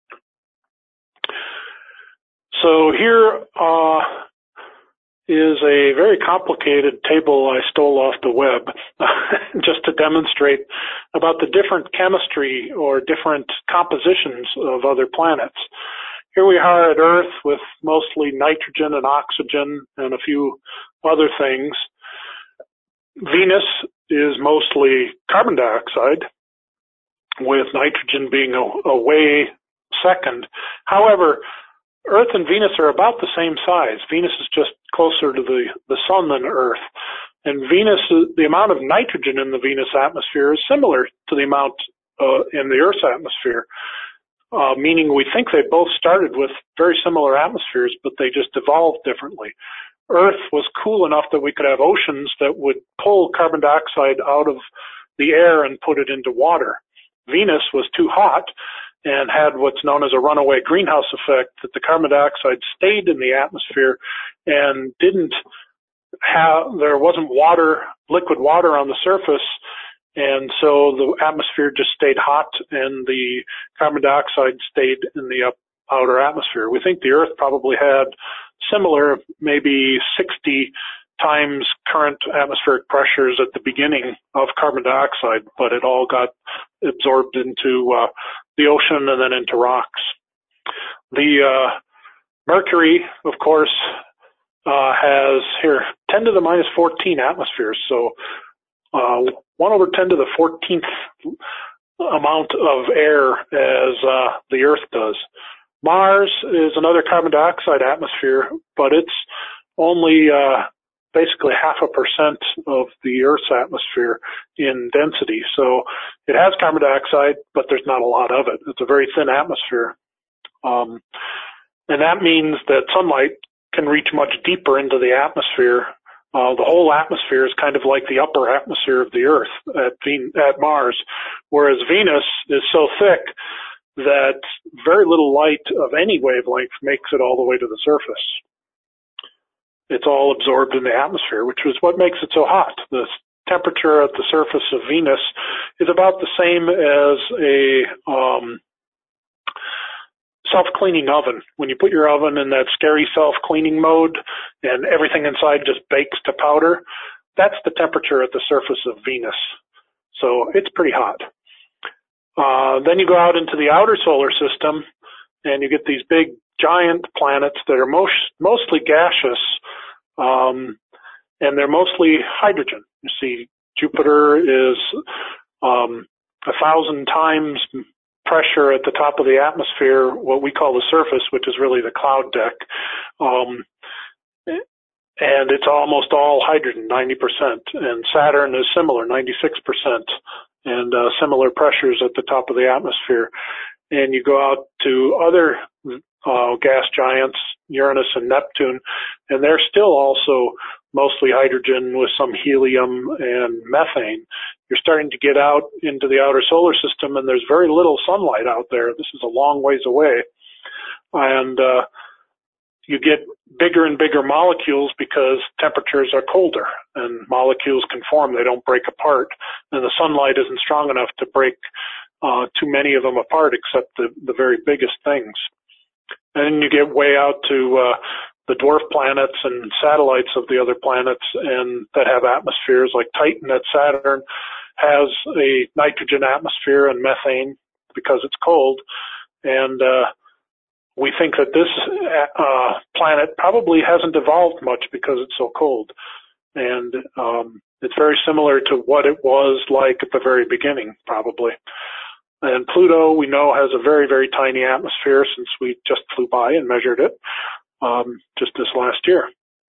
So here uh, is a very complicated table I stole off the web just to demonstrate about the different chemistry or different compositions of other planets. Here we are at Earth with mostly nitrogen and oxygen and a few other things. Venus is mostly carbon dioxide, with nitrogen being a, a way second. However, Earth and Venus are about the same size. Venus is just closer to the, the sun than Earth. And Venus, the amount of nitrogen in the Venus atmosphere is similar to the amount uh, in the Earth's atmosphere, uh, meaning we think they both started with very similar atmospheres, but they just evolved differently. Earth was cool enough that we could have oceans that would pull carbon dioxide out of the air and put it into water. Venus was too hot and had what's known as a runaway greenhouse effect, that the carbon dioxide stayed in the atmosphere and didn't have, there wasn't water, liquid water on the surface, And so the atmosphere just stayed hot and the carbon dioxide stayed in the up, outer atmosphere. We think the Earth probably had similar, maybe sixty times current atmospheric pressures at the beginning of carbon dioxide, but it all got absorbed into uh, the ocean and then into rocks. The uh, Mercury, of course, uh, has here ten to the minus fourteen atmospheres, so uh, one over ten to the fourteenth amount of air as uh, the Earth does. Mars is another carbon dioxide atmosphere, but it's only uh, basically half a percent of the Earth's atmosphere in density. So it has carbon dioxide, but there's not a lot of it. It's a very thin atmosphere. Um, and that means that sunlight can reach much deeper into the atmosphere. Uh, the whole atmosphere is kind of like the upper atmosphere of the Earth at, Ven- at Mars, whereas Venus is so thick that very little light of any wavelength makes it all the way to the surface. It's all absorbed in the atmosphere, which is what makes it so hot. The temperature at the surface of Venus is about the same as a um, self-cleaning oven. When you put your oven in that scary self-cleaning mode and everything inside just bakes to powder, that's the temperature at the surface of Venus. So it's pretty hot. Uh, then you go out into the outer solar system and you get these big giant planets that are most, mostly gaseous, um, and they're mostly hydrogen. You see, Jupiter is um, a thousand times pressure at the top of the atmosphere, what we call the surface, which is really the cloud deck. Um, and it's almost all hydrogen, ninety percent. And Saturn is similar, ninety-six percent, and uh, similar pressures at the top of the atmosphere. And you go out to other uh, gas giants, Uranus and Neptune, and they're still also mostly hydrogen with some helium and methane. You're starting to get out into the outer solar system, and there's very little sunlight out there. This is a long ways away. And uh, you get bigger and bigger molecules because temperatures are colder, and molecules can form. They don't break apart. And the sunlight isn't strong enough to break uh, too many of them apart except the, the very biggest things. And then you get way out to uh, the dwarf planets and satellites of the other planets and that have atmospheres, like Titan at Saturn has a nitrogen atmosphere and methane because it's cold. And uh, we think that this uh, planet probably hasn't evolved much because it's so cold. And um, it's very similar to what it was like at the very beginning, probably. And Pluto, we know, has a very, very tiny atmosphere since we just flew by and measured it um, just this last year.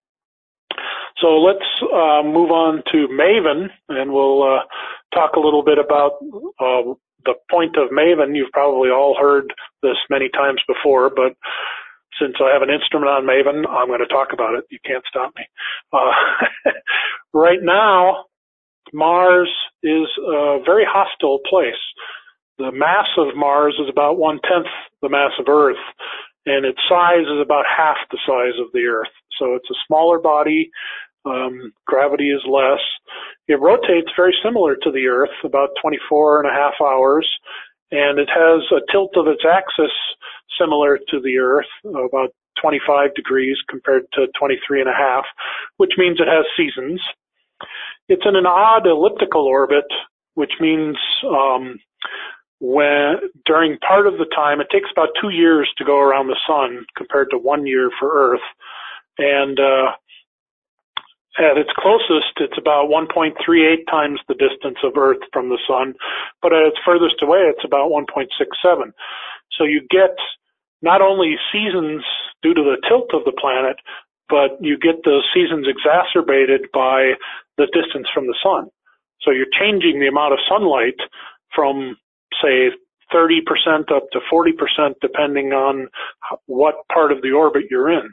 So let's uh, move on to MAVEN, and we'll uh, talk a little bit about uh, the point of MAVEN. You've probably all heard this many times before, but since I have an instrument on MAVEN, I'm going to talk about it. You can't stop me. Uh, right now, Mars is a very hostile place. The mass of Mars is about one-tenth the mass of Earth, and its size is about half the size of the Earth. So it's a smaller body. Um, gravity is less. It rotates very similar to the Earth, about twenty-four and a half hours, and it has a tilt of its axis similar to the Earth, about twenty-five degrees compared to twenty-three and a half, which means it has seasons. It's in an odd elliptical orbit, which means um, when during part of the time, it takes about two years to go around the sun compared to one year for Earth. And uh, at its closest, it's about one point three eight times the distance of Earth from the sun, but at its furthest away, it's about one point six seven. So you get not only seasons due to the tilt of the planet, but you get those seasons exacerbated by the distance from the sun. So you're changing the amount of sunlight from, say, thirty percent up to forty percent, depending on what part of the orbit you're in.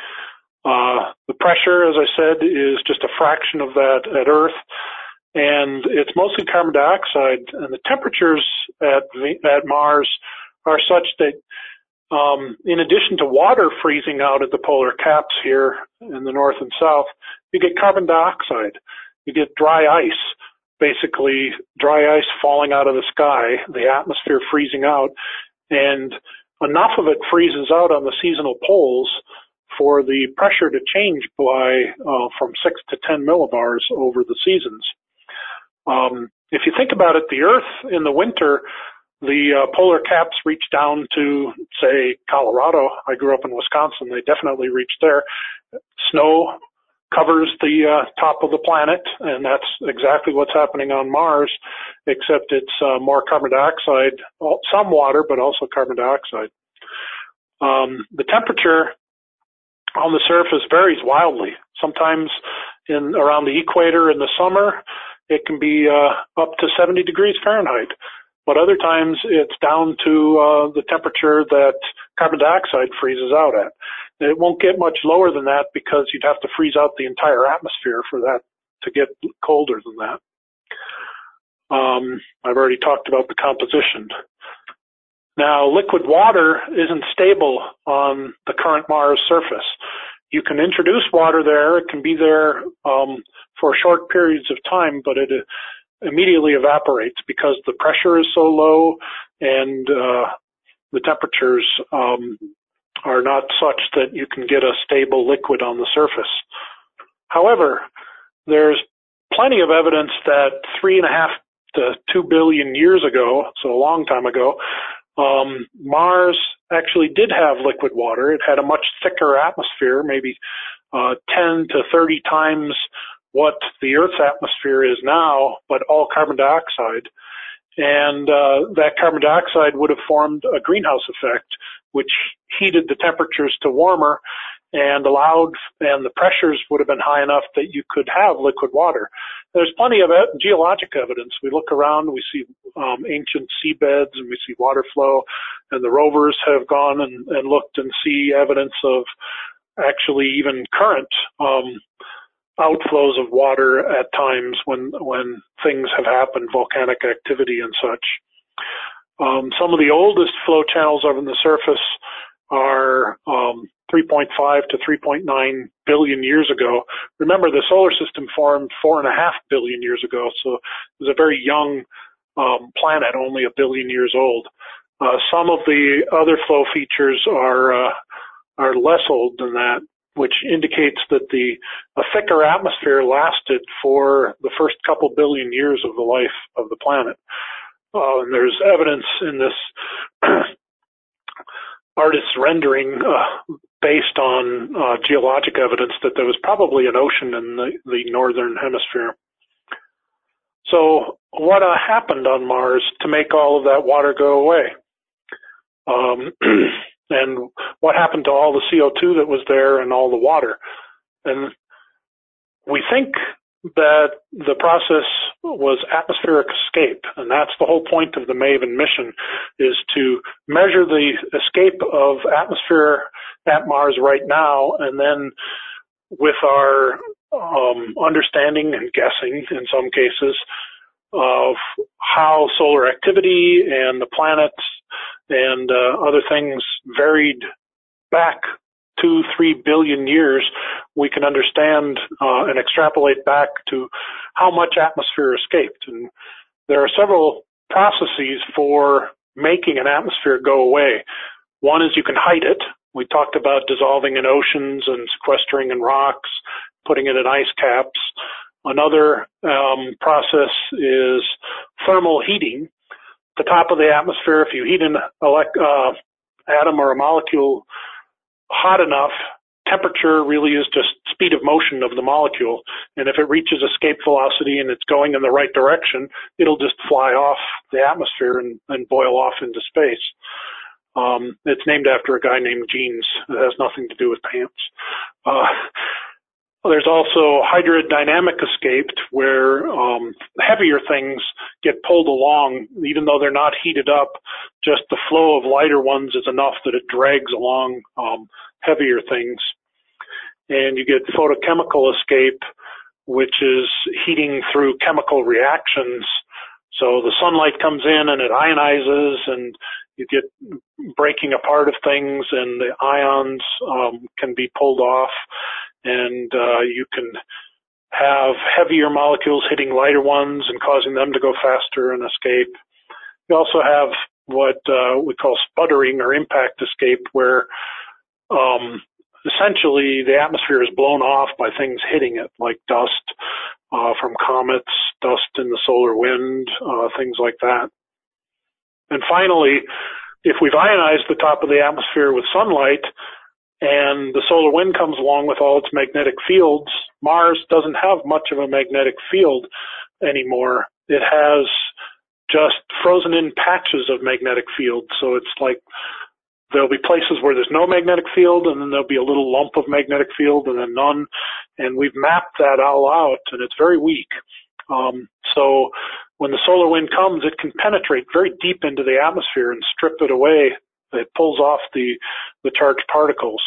Uh, the pressure, as I said, is just a fraction of that at Earth, and it's mostly carbon dioxide, and the temperatures at, at Mars are such that um, in addition to water freezing out at the polar caps here in the north and south, you get carbon dioxide. You get dry ice. basically dry ice falling out of the sky, the atmosphere freezing out, and enough of it freezes out on the seasonal poles for the pressure to change by uh, from six to ten millibars over the seasons. Um, if you think about it, the Earth in the winter, the uh, polar caps reach down to, say, Colorado. I grew up in Wisconsin. They definitely reach there. Snow covers the uh, top of the planet, and that's exactly what's happening on Mars, except it's uh, more carbon dioxide, some water, but also carbon dioxide. Um, the temperature on the surface varies wildly. Sometimes in around the equator in the summer, it can be uh, up to seventy degrees Fahrenheit. But other times it's down to uh, the temperature that carbon dioxide freezes out at. It won't get much lower than that because you'd have to freeze out the entire atmosphere for that to get colder than that. Um, I've already talked about the composition. Now, liquid water isn't stable on the current Mars surface. You can introduce water there. It can be there um, for short periods of time, but it immediately evaporates because the pressure is so low and uh, the temperatures um, are not such that you can get a stable liquid on the surface. However, there's plenty of evidence that three and a half to two billion years ago, so a long time ago, um, Mars actually did have liquid water. It had a much thicker atmosphere, maybe uh, ten to thirty times what the Earth's atmosphere is now, but all carbon dioxide. And uh, that carbon dioxide would have formed a greenhouse effect, which heated the temperatures to warmer and allowed, and the pressures would have been high enough that you could have liquid water. There's plenty of geologic evidence. We look around, we see um, ancient seabeds, and we see water flow, and the rovers have gone and, and looked and see evidence of actually even current um, outflows of water at times when when things have happened, volcanic activity and such. Um, some of the oldest flow channels on the surface are um, three point five to three point nine billion years ago. Remember, the solar system formed four and a half billion years ago, so it was a very young um, planet, only a billion years old. Uh, some of the other flow features are uh, are less old than that, which indicates that the a thicker atmosphere lasted for the first couple billion years of the life of the planet. Uh, and there's evidence in this artist's rendering uh, based on uh, geologic evidence that there was probably an ocean in the, the northern hemisphere. So what uh, happened on Mars to make all of that water go away? Um, and what happened to all the C O two that was there and all the water? And we think that the process was atmospheric escape, and that's the whole point of the MAVEN mission, is to measure the escape of atmosphere at Mars right now, and then with our um, understanding and guessing in some cases of how solar activity and the planets and uh, other things varied back two, three billion years, we can understand uh, and extrapolate back to how much atmosphere escaped. And there are several processes for making an atmosphere go away. One is you can hide it. We talked about dissolving in oceans and sequestering in rocks, putting it in ice caps. Another um, process is thermal heating. The top of the atmosphere, if you heat an elect, uh, atom or a molecule hot enough, temperature really is just speed of motion of the molecule. And if it reaches escape velocity and it's going in the right direction, it'll just fly off the atmosphere and, and boil off into space. Um, it's named after a guy named Jeans. It has nothing to do with pants. Uh, There's also hydrodynamic escape, where um, heavier things get pulled along, even though they're not heated up. Just the flow of lighter ones is enough that it drags along um, heavier things. And you get photochemical escape, which is heating through chemical reactions. So the sunlight comes in and it ionizes, and you get breaking apart of things, and the ions um, can be pulled off. And uh, you can have heavier molecules hitting lighter ones and causing them to go faster and escape. You also have what uh, we call sputtering or impact escape, where um, essentially the atmosphere is blown off by things hitting it, like dust uh, from comets, dust in the solar wind, uh, things like that. And finally, if we've ionized the top of the atmosphere with sunlight and the solar wind comes along with all its magnetic fields, Mars doesn't have much of a magnetic field anymore. It has just frozen in patches of magnetic field. So it's like there'll be places where there's no magnetic field, and then there'll be a little lump of magnetic field, and then none. And we've mapped that all out, and it's very weak. Um, so when the solar wind comes, it can penetrate very deep into the atmosphere and strip it away. It pulls off the, the charged particles.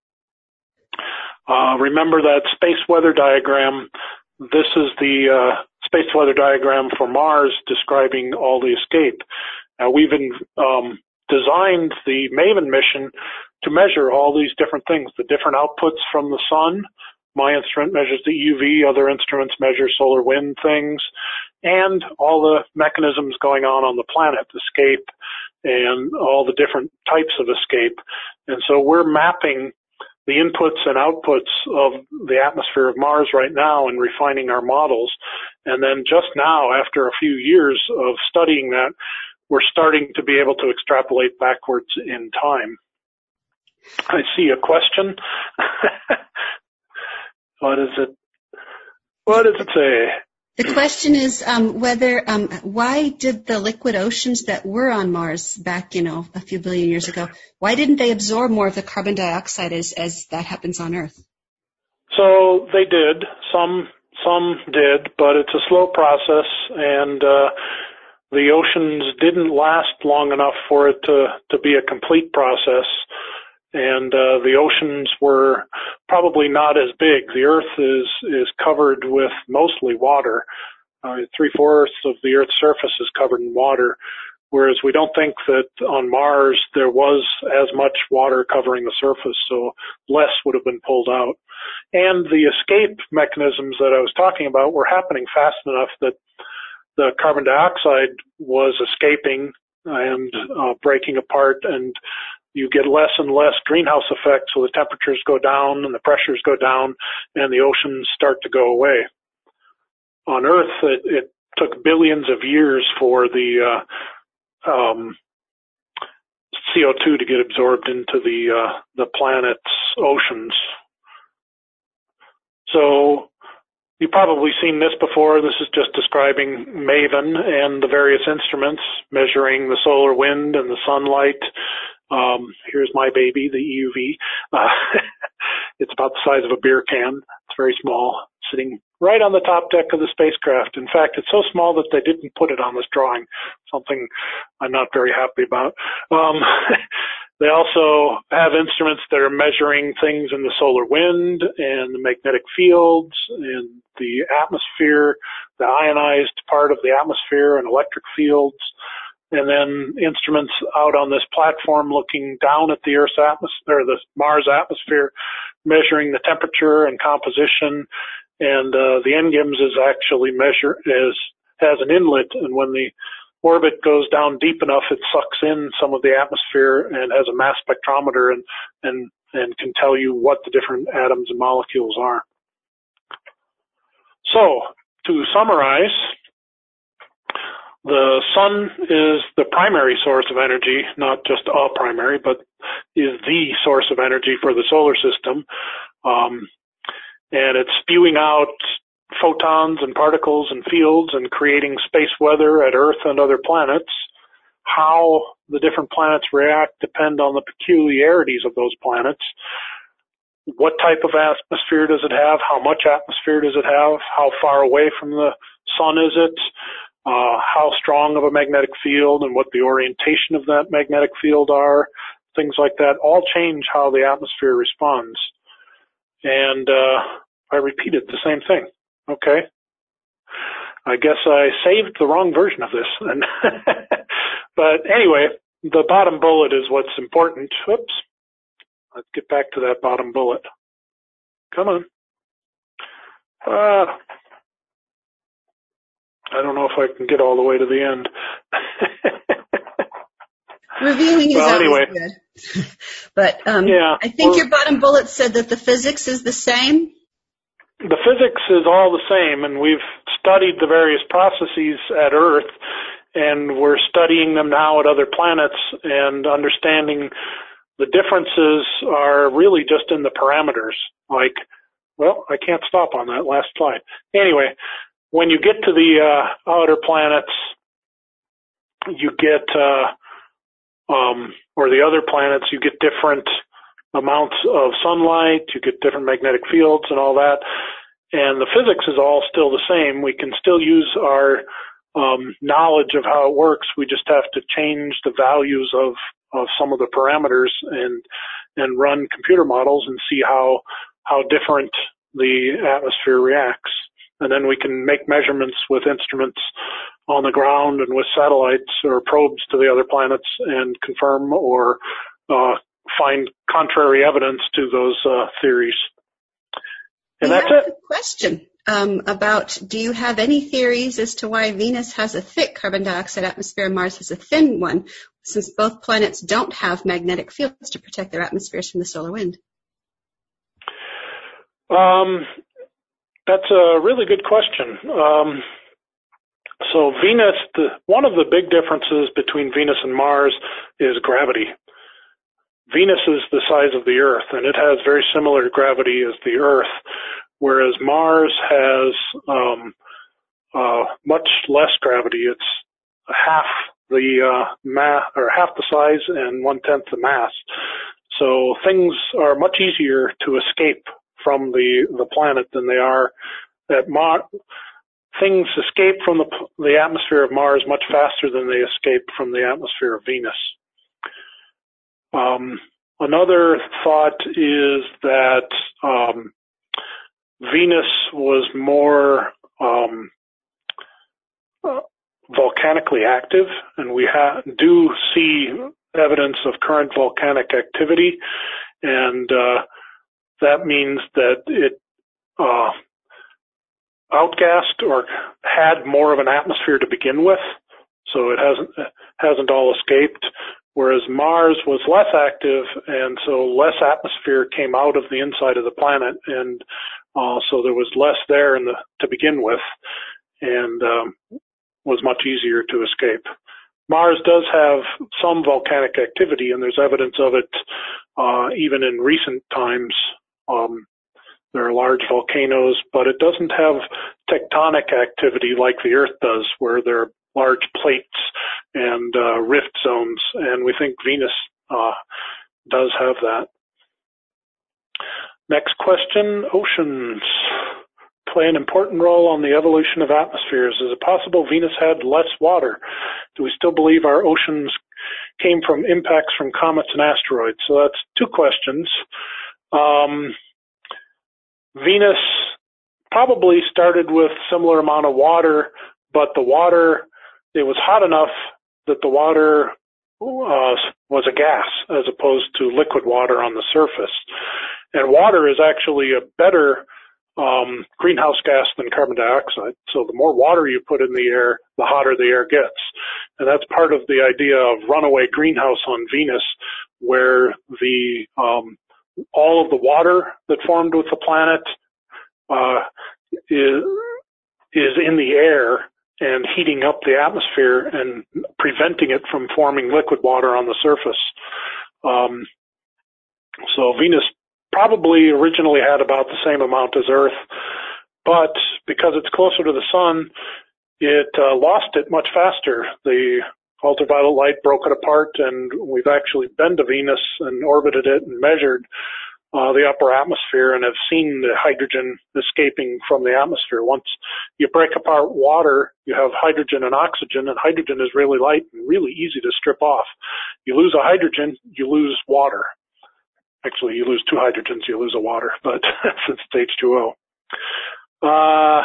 Uh, remember that space weather diagram. This is the uh, space weather diagram for Mars describing all the escape. Now, we've been, um, designed the MAVEN mission to measure all these different things, the different outputs from the sun. My instrument measures the U V, other instruments measure solar wind things, and all the mechanisms going on on the planet, escape, and all the different types of escape. And so we're mapping the inputs and outputs of the atmosphere of Mars right now and refining our models. And then just now, after a few years of studying that, we're starting to be able to extrapolate backwards in time. I see a question. What is it? What does it say? The question is um, whether, um, why did the liquid oceans that were on Mars back, you know, a few billion years ago, why didn't they absorb more of the carbon dioxide as, as that happens on Earth? So they did. Some, some did, but it's a slow process, and uh, the oceans didn't last long enough for it to, to be a complete process. And uh, the oceans were probably not as big. The Earth is is covered with mostly water. Uh, three-fourths of the Earth's surface is covered in water, whereas we don't think that on Mars there was as much water covering the surface, so less would have been pulled out. And the escape mechanisms that I was talking about were happening fast enough that the carbon dioxide was escaping and uh, breaking apart, and you get less and less greenhouse effect, so the temperatures go down and the pressures go down and the oceans start to go away. On Earth, it, it took billions of years for the uh, um, C O two to get absorbed into the uh, the planet's oceans. So you've probably seen this before. This is just describing MAVEN and the various instruments measuring the solar wind and the sunlight. Um, here's my baby, the E U V. Uh, it's about the size of a beer can. It's very small, sitting right on the top deck of the spacecraft. In fact, it's so small that they didn't put it on this drawing, something I'm not very happy about. Um, they also have instruments that are measuring things in the solar wind and the magnetic fields and the atmosphere, the ionized part of the atmosphere and electric fields. And then instruments out on this platform looking down at the Earth's atmosphere, or the Mars atmosphere, measuring the temperature and composition. And uh, the NGIMS is actually measure is has an inlet, and when the orbit goes down deep enough, it sucks in some of the atmosphere and has a mass spectrometer and and and can tell you what the different atoms and molecules are. So to summarize, the sun is the primary source of energy, not just a primary, but is the source of energy for the solar system. Um, and it's spewing out photons and particles and fields and creating space weather at Earth and other planets. How the different planets react depend on the peculiarities of those planets. What type of atmosphere does it have? How much atmosphere does it have? How far away from the sun is it? Uh, how strong of a magnetic field and what the orientation of that magnetic field are, things like that, all change how the atmosphere responds. And uh, I repeated the same thing. Okay. I guess I saved the wrong version of this. But anyway, the bottom bullet is what's important. Whoops. Let's get back to that bottom bullet. Come on. Uh, I don't know if I can get all the way to the end. Reviewing is well, always anyway. good. But um, yeah, I think your bottom bullet said that the physics is the same. The physics is all the same, and we've studied the various processes at Earth, and we're studying them now at other planets and understanding the differences are really just in the parameters. Like, well, I can't stop on that last slide. Anyway, when you get to the uh, outer planets, you get, uh, um, or the other planets, you get different amounts of sunlight, you get different magnetic fields and all that. And the physics is all still the same. We can still use our um, knowledge of how it works. We just have to change the values of, of some of the parameters and and run computer models and see how how different the atmosphere reacts. And then we can make measurements with instruments on the ground and with satellites or probes to the other planets and confirm or uh, find contrary evidence to those uh, theories. And we that's have it. A question um, about, do you have any theories as to why Venus has a thick carbon dioxide atmosphere and Mars has a thin one, since both planets don't have magnetic fields to protect their atmospheres from the solar wind? Um, that's a really good question. Um, so Venus, the, one of the big differences between Venus and Mars is gravity. Venus is the size of the Earth, and it has very similar gravity as the Earth, whereas Mars has um, uh, much less gravity. It's half the uh, mass, or half the size, and one tenth the mass. So things are much easier to escape from the the planet than they are at Mars. Things escape from the the atmosphere of Mars much faster than they escape from the atmosphere of Venus. Um, another thought is that um, Venus was more um, uh, volcanically active, and we ha- do see evidence of current volcanic activity, and uh, that means that it uh, outgassed or had more of an atmosphere to begin with, so it hasn't hasn't all escaped. Whereas Mars was less active, and so less atmosphere came out of the inside of the planet, and uh, so there was less there in the, to begin with, and um, was much easier to escape. Mars does have some volcanic activity, and there's evidence of it uh, even in recent times. Um, there are large volcanoes, but it doesn't have tectonic activity like the Earth does, where there are large plates and uh, rift zones, and we think Venus uh, does have that. Next question, oceans play an important role on the evolution of atmospheres. Is it possible Venus had less water? Do we still believe our oceans came from impacts from comets and asteroids? So that's two questions. Um, Venus probably started with similar amount of water, but the water, it was hot enough that the water uh, was a gas as opposed to liquid water on the surface. And water is actually a better um, greenhouse gas than carbon dioxide. So the more water you put in the air, the hotter the air gets. And that's part of the idea of runaway greenhouse on Venus, where the um, all of the water that formed with the planet uh, is, is in the air and heating up the atmosphere and preventing it from forming liquid water on the surface. Um, so Venus probably originally had about the same amount as Earth, but because it's closer to the sun, it uh, lost it much faster. The ultraviolet light broke it apart, and we've actually been to Venus and orbited it and measured Uh, the upper atmosphere and have seen the hydrogen escaping from the atmosphere. Once you break apart water, you have hydrogen and oxygen, and hydrogen is really light and really easy to strip off. You lose a hydrogen, you lose water. Actually, you lose two hydrogens, you lose a water, but since it's H two O. Uh,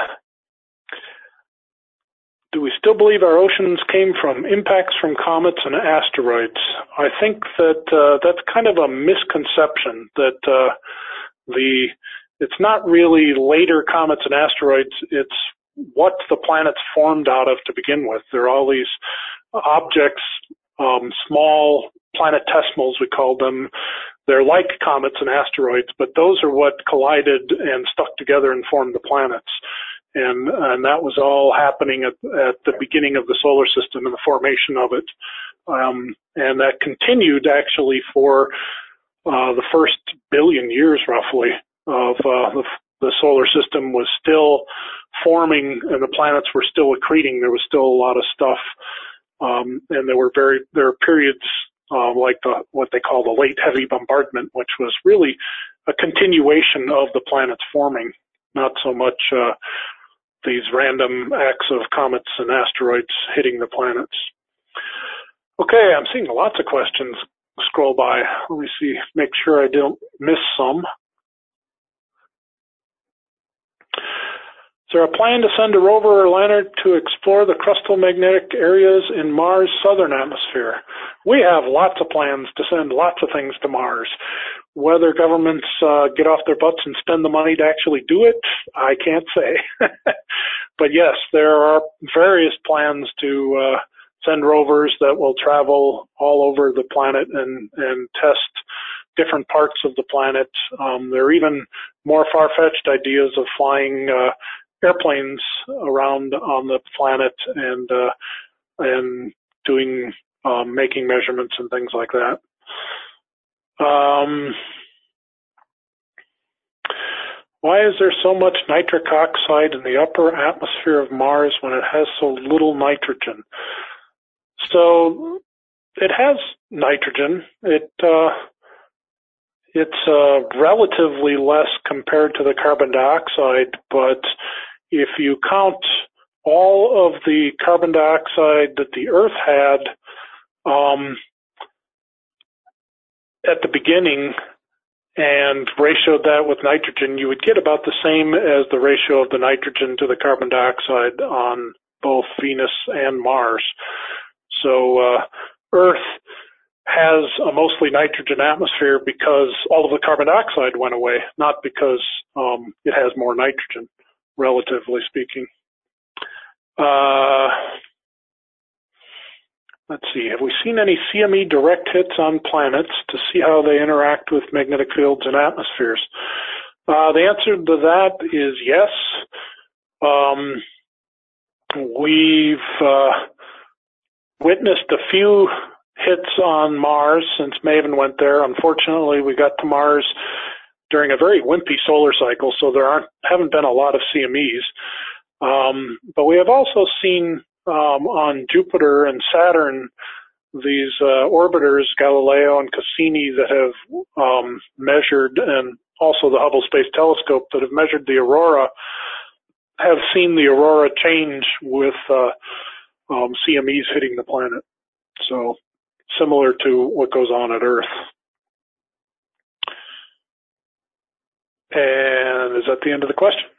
do we still believe our oceans came from impacts from comets and asteroids? I think that uh, that's kind of a misconception, that uh, the it's not really later comets and asteroids. It's what the planet's formed out of to begin with. There are all these objects, um, small planetesimals, we call them. They're like comets and asteroids, but those are what collided and stuck together and formed the planets. And, and that was all happening at, at the beginning of the solar system and the formation of it. Um, and that continued actually for uh, the first billion years, roughly, of uh, the, the solar system was still forming, and the planets were still accreting. There was still a lot of stuff, um, and there were very there were periods uh, like the what they call the late heavy bombardment, which was really a continuation of the planets forming, not so much uh, these random acts of comets and asteroids hitting the planets. Okay, I'm seeing lots of questions scroll by. Let me see, make sure I don't miss some. Is there a plan to send a rover or lander to explore the crustal magnetic areas in Mars' southern atmosphere? We have lots of plans to send lots of things to Mars. Whether governments uh, get off their butts and spend the money to actually do it, I can't say. But yes, there are various plans to uh, send rovers that will travel all over the planet and, and test different parts of the planet. Um, there are even more far-fetched ideas of flying uh, airplanes around on the planet and uh, and doing um, making measurements and things like that. Um, why is there so much nitric oxide in the upper atmosphere of Mars when it has so little nitrogen? So it has nitrogen. It uh, it's uh, relatively less compared to the carbon dioxide, but if you count all of the carbon dioxide that the Earth had um, at the beginning and ratioed that with nitrogen, you would get about the same as the ratio of the nitrogen to the carbon dioxide on both Venus and Mars. So uh, Earth has a mostly nitrogen atmosphere because all of the carbon dioxide went away, not because um, it has more nitrogen, relatively speaking. Uh, let's see, have we seen any C M E direct hits on planets to see how they interact with magnetic fields and atmospheres? Uh, the answer to that is yes. Um, we've uh, witnessed a few hits on Mars since MAVEN went there. Unfortunately, we got to Mars during a very wimpy solar cycle, so there aren't haven't been a lot of C M Es. Um, but we have also seen um, on Jupiter and Saturn these uh, orbiters, Galileo and Cassini, that have um, measured, and also the Hubble Space Telescope that have measured the aurora, have seen the aurora change with uh, um, C M Es hitting the planet. So similar to what goes on at Earth. And is that the end of the questions?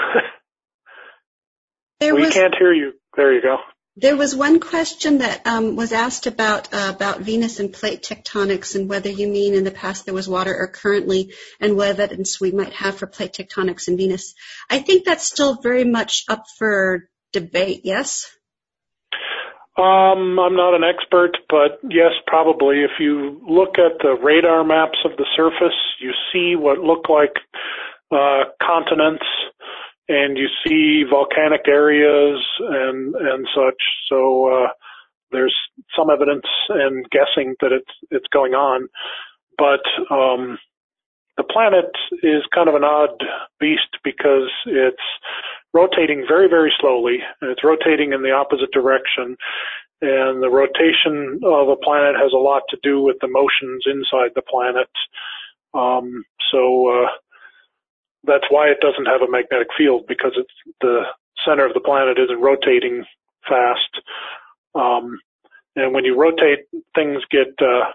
There we was, can't hear you. There you go. There was one question that um, was asked about uh, about Venus and plate tectonics, and whether you mean in the past there was water or currently, and what evidence we might have for plate tectonics in Venus. I think that's still very much up for debate, yes? Um, I'm not an expert, but yes, probably. If you look at the radar maps of the surface, you see what look like uh, continents, and you see volcanic areas and and such. So uh, there's some evidence and guessing that it's it's going on, but um, the planet is kind of an odd beast because it's rotating very, very slowly, and it's rotating in the opposite direction. And the rotation of a planet has a lot to do with the motions inside the planet. Um, so uh, that's why it doesn't have a magnetic field, because it's the center of the planet isn't rotating fast. Um, and when you rotate, things get uh,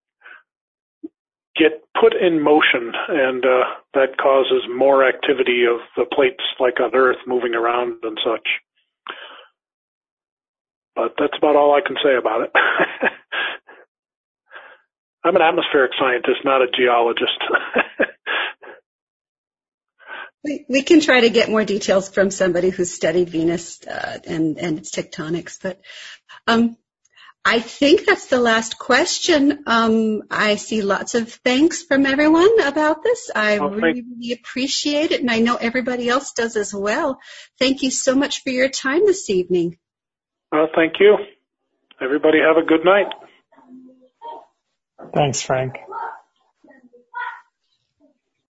get put in motion, and uh, that causes more activity of the plates, like on Earth, moving around and such. But that's about all I can say about it. I'm an atmospheric scientist, not a geologist. We, we can try to get more details from somebody who's studied Venus uh, and, and its tectonics. But um, I think that's the last question. Um, I see lots of thanks from everyone about this. I Oh, really, thank- really appreciate it, and I know everybody else does as well. Thank you so much for your time this evening. Uh, thank you. Everybody have a good night. Thanks, Frank.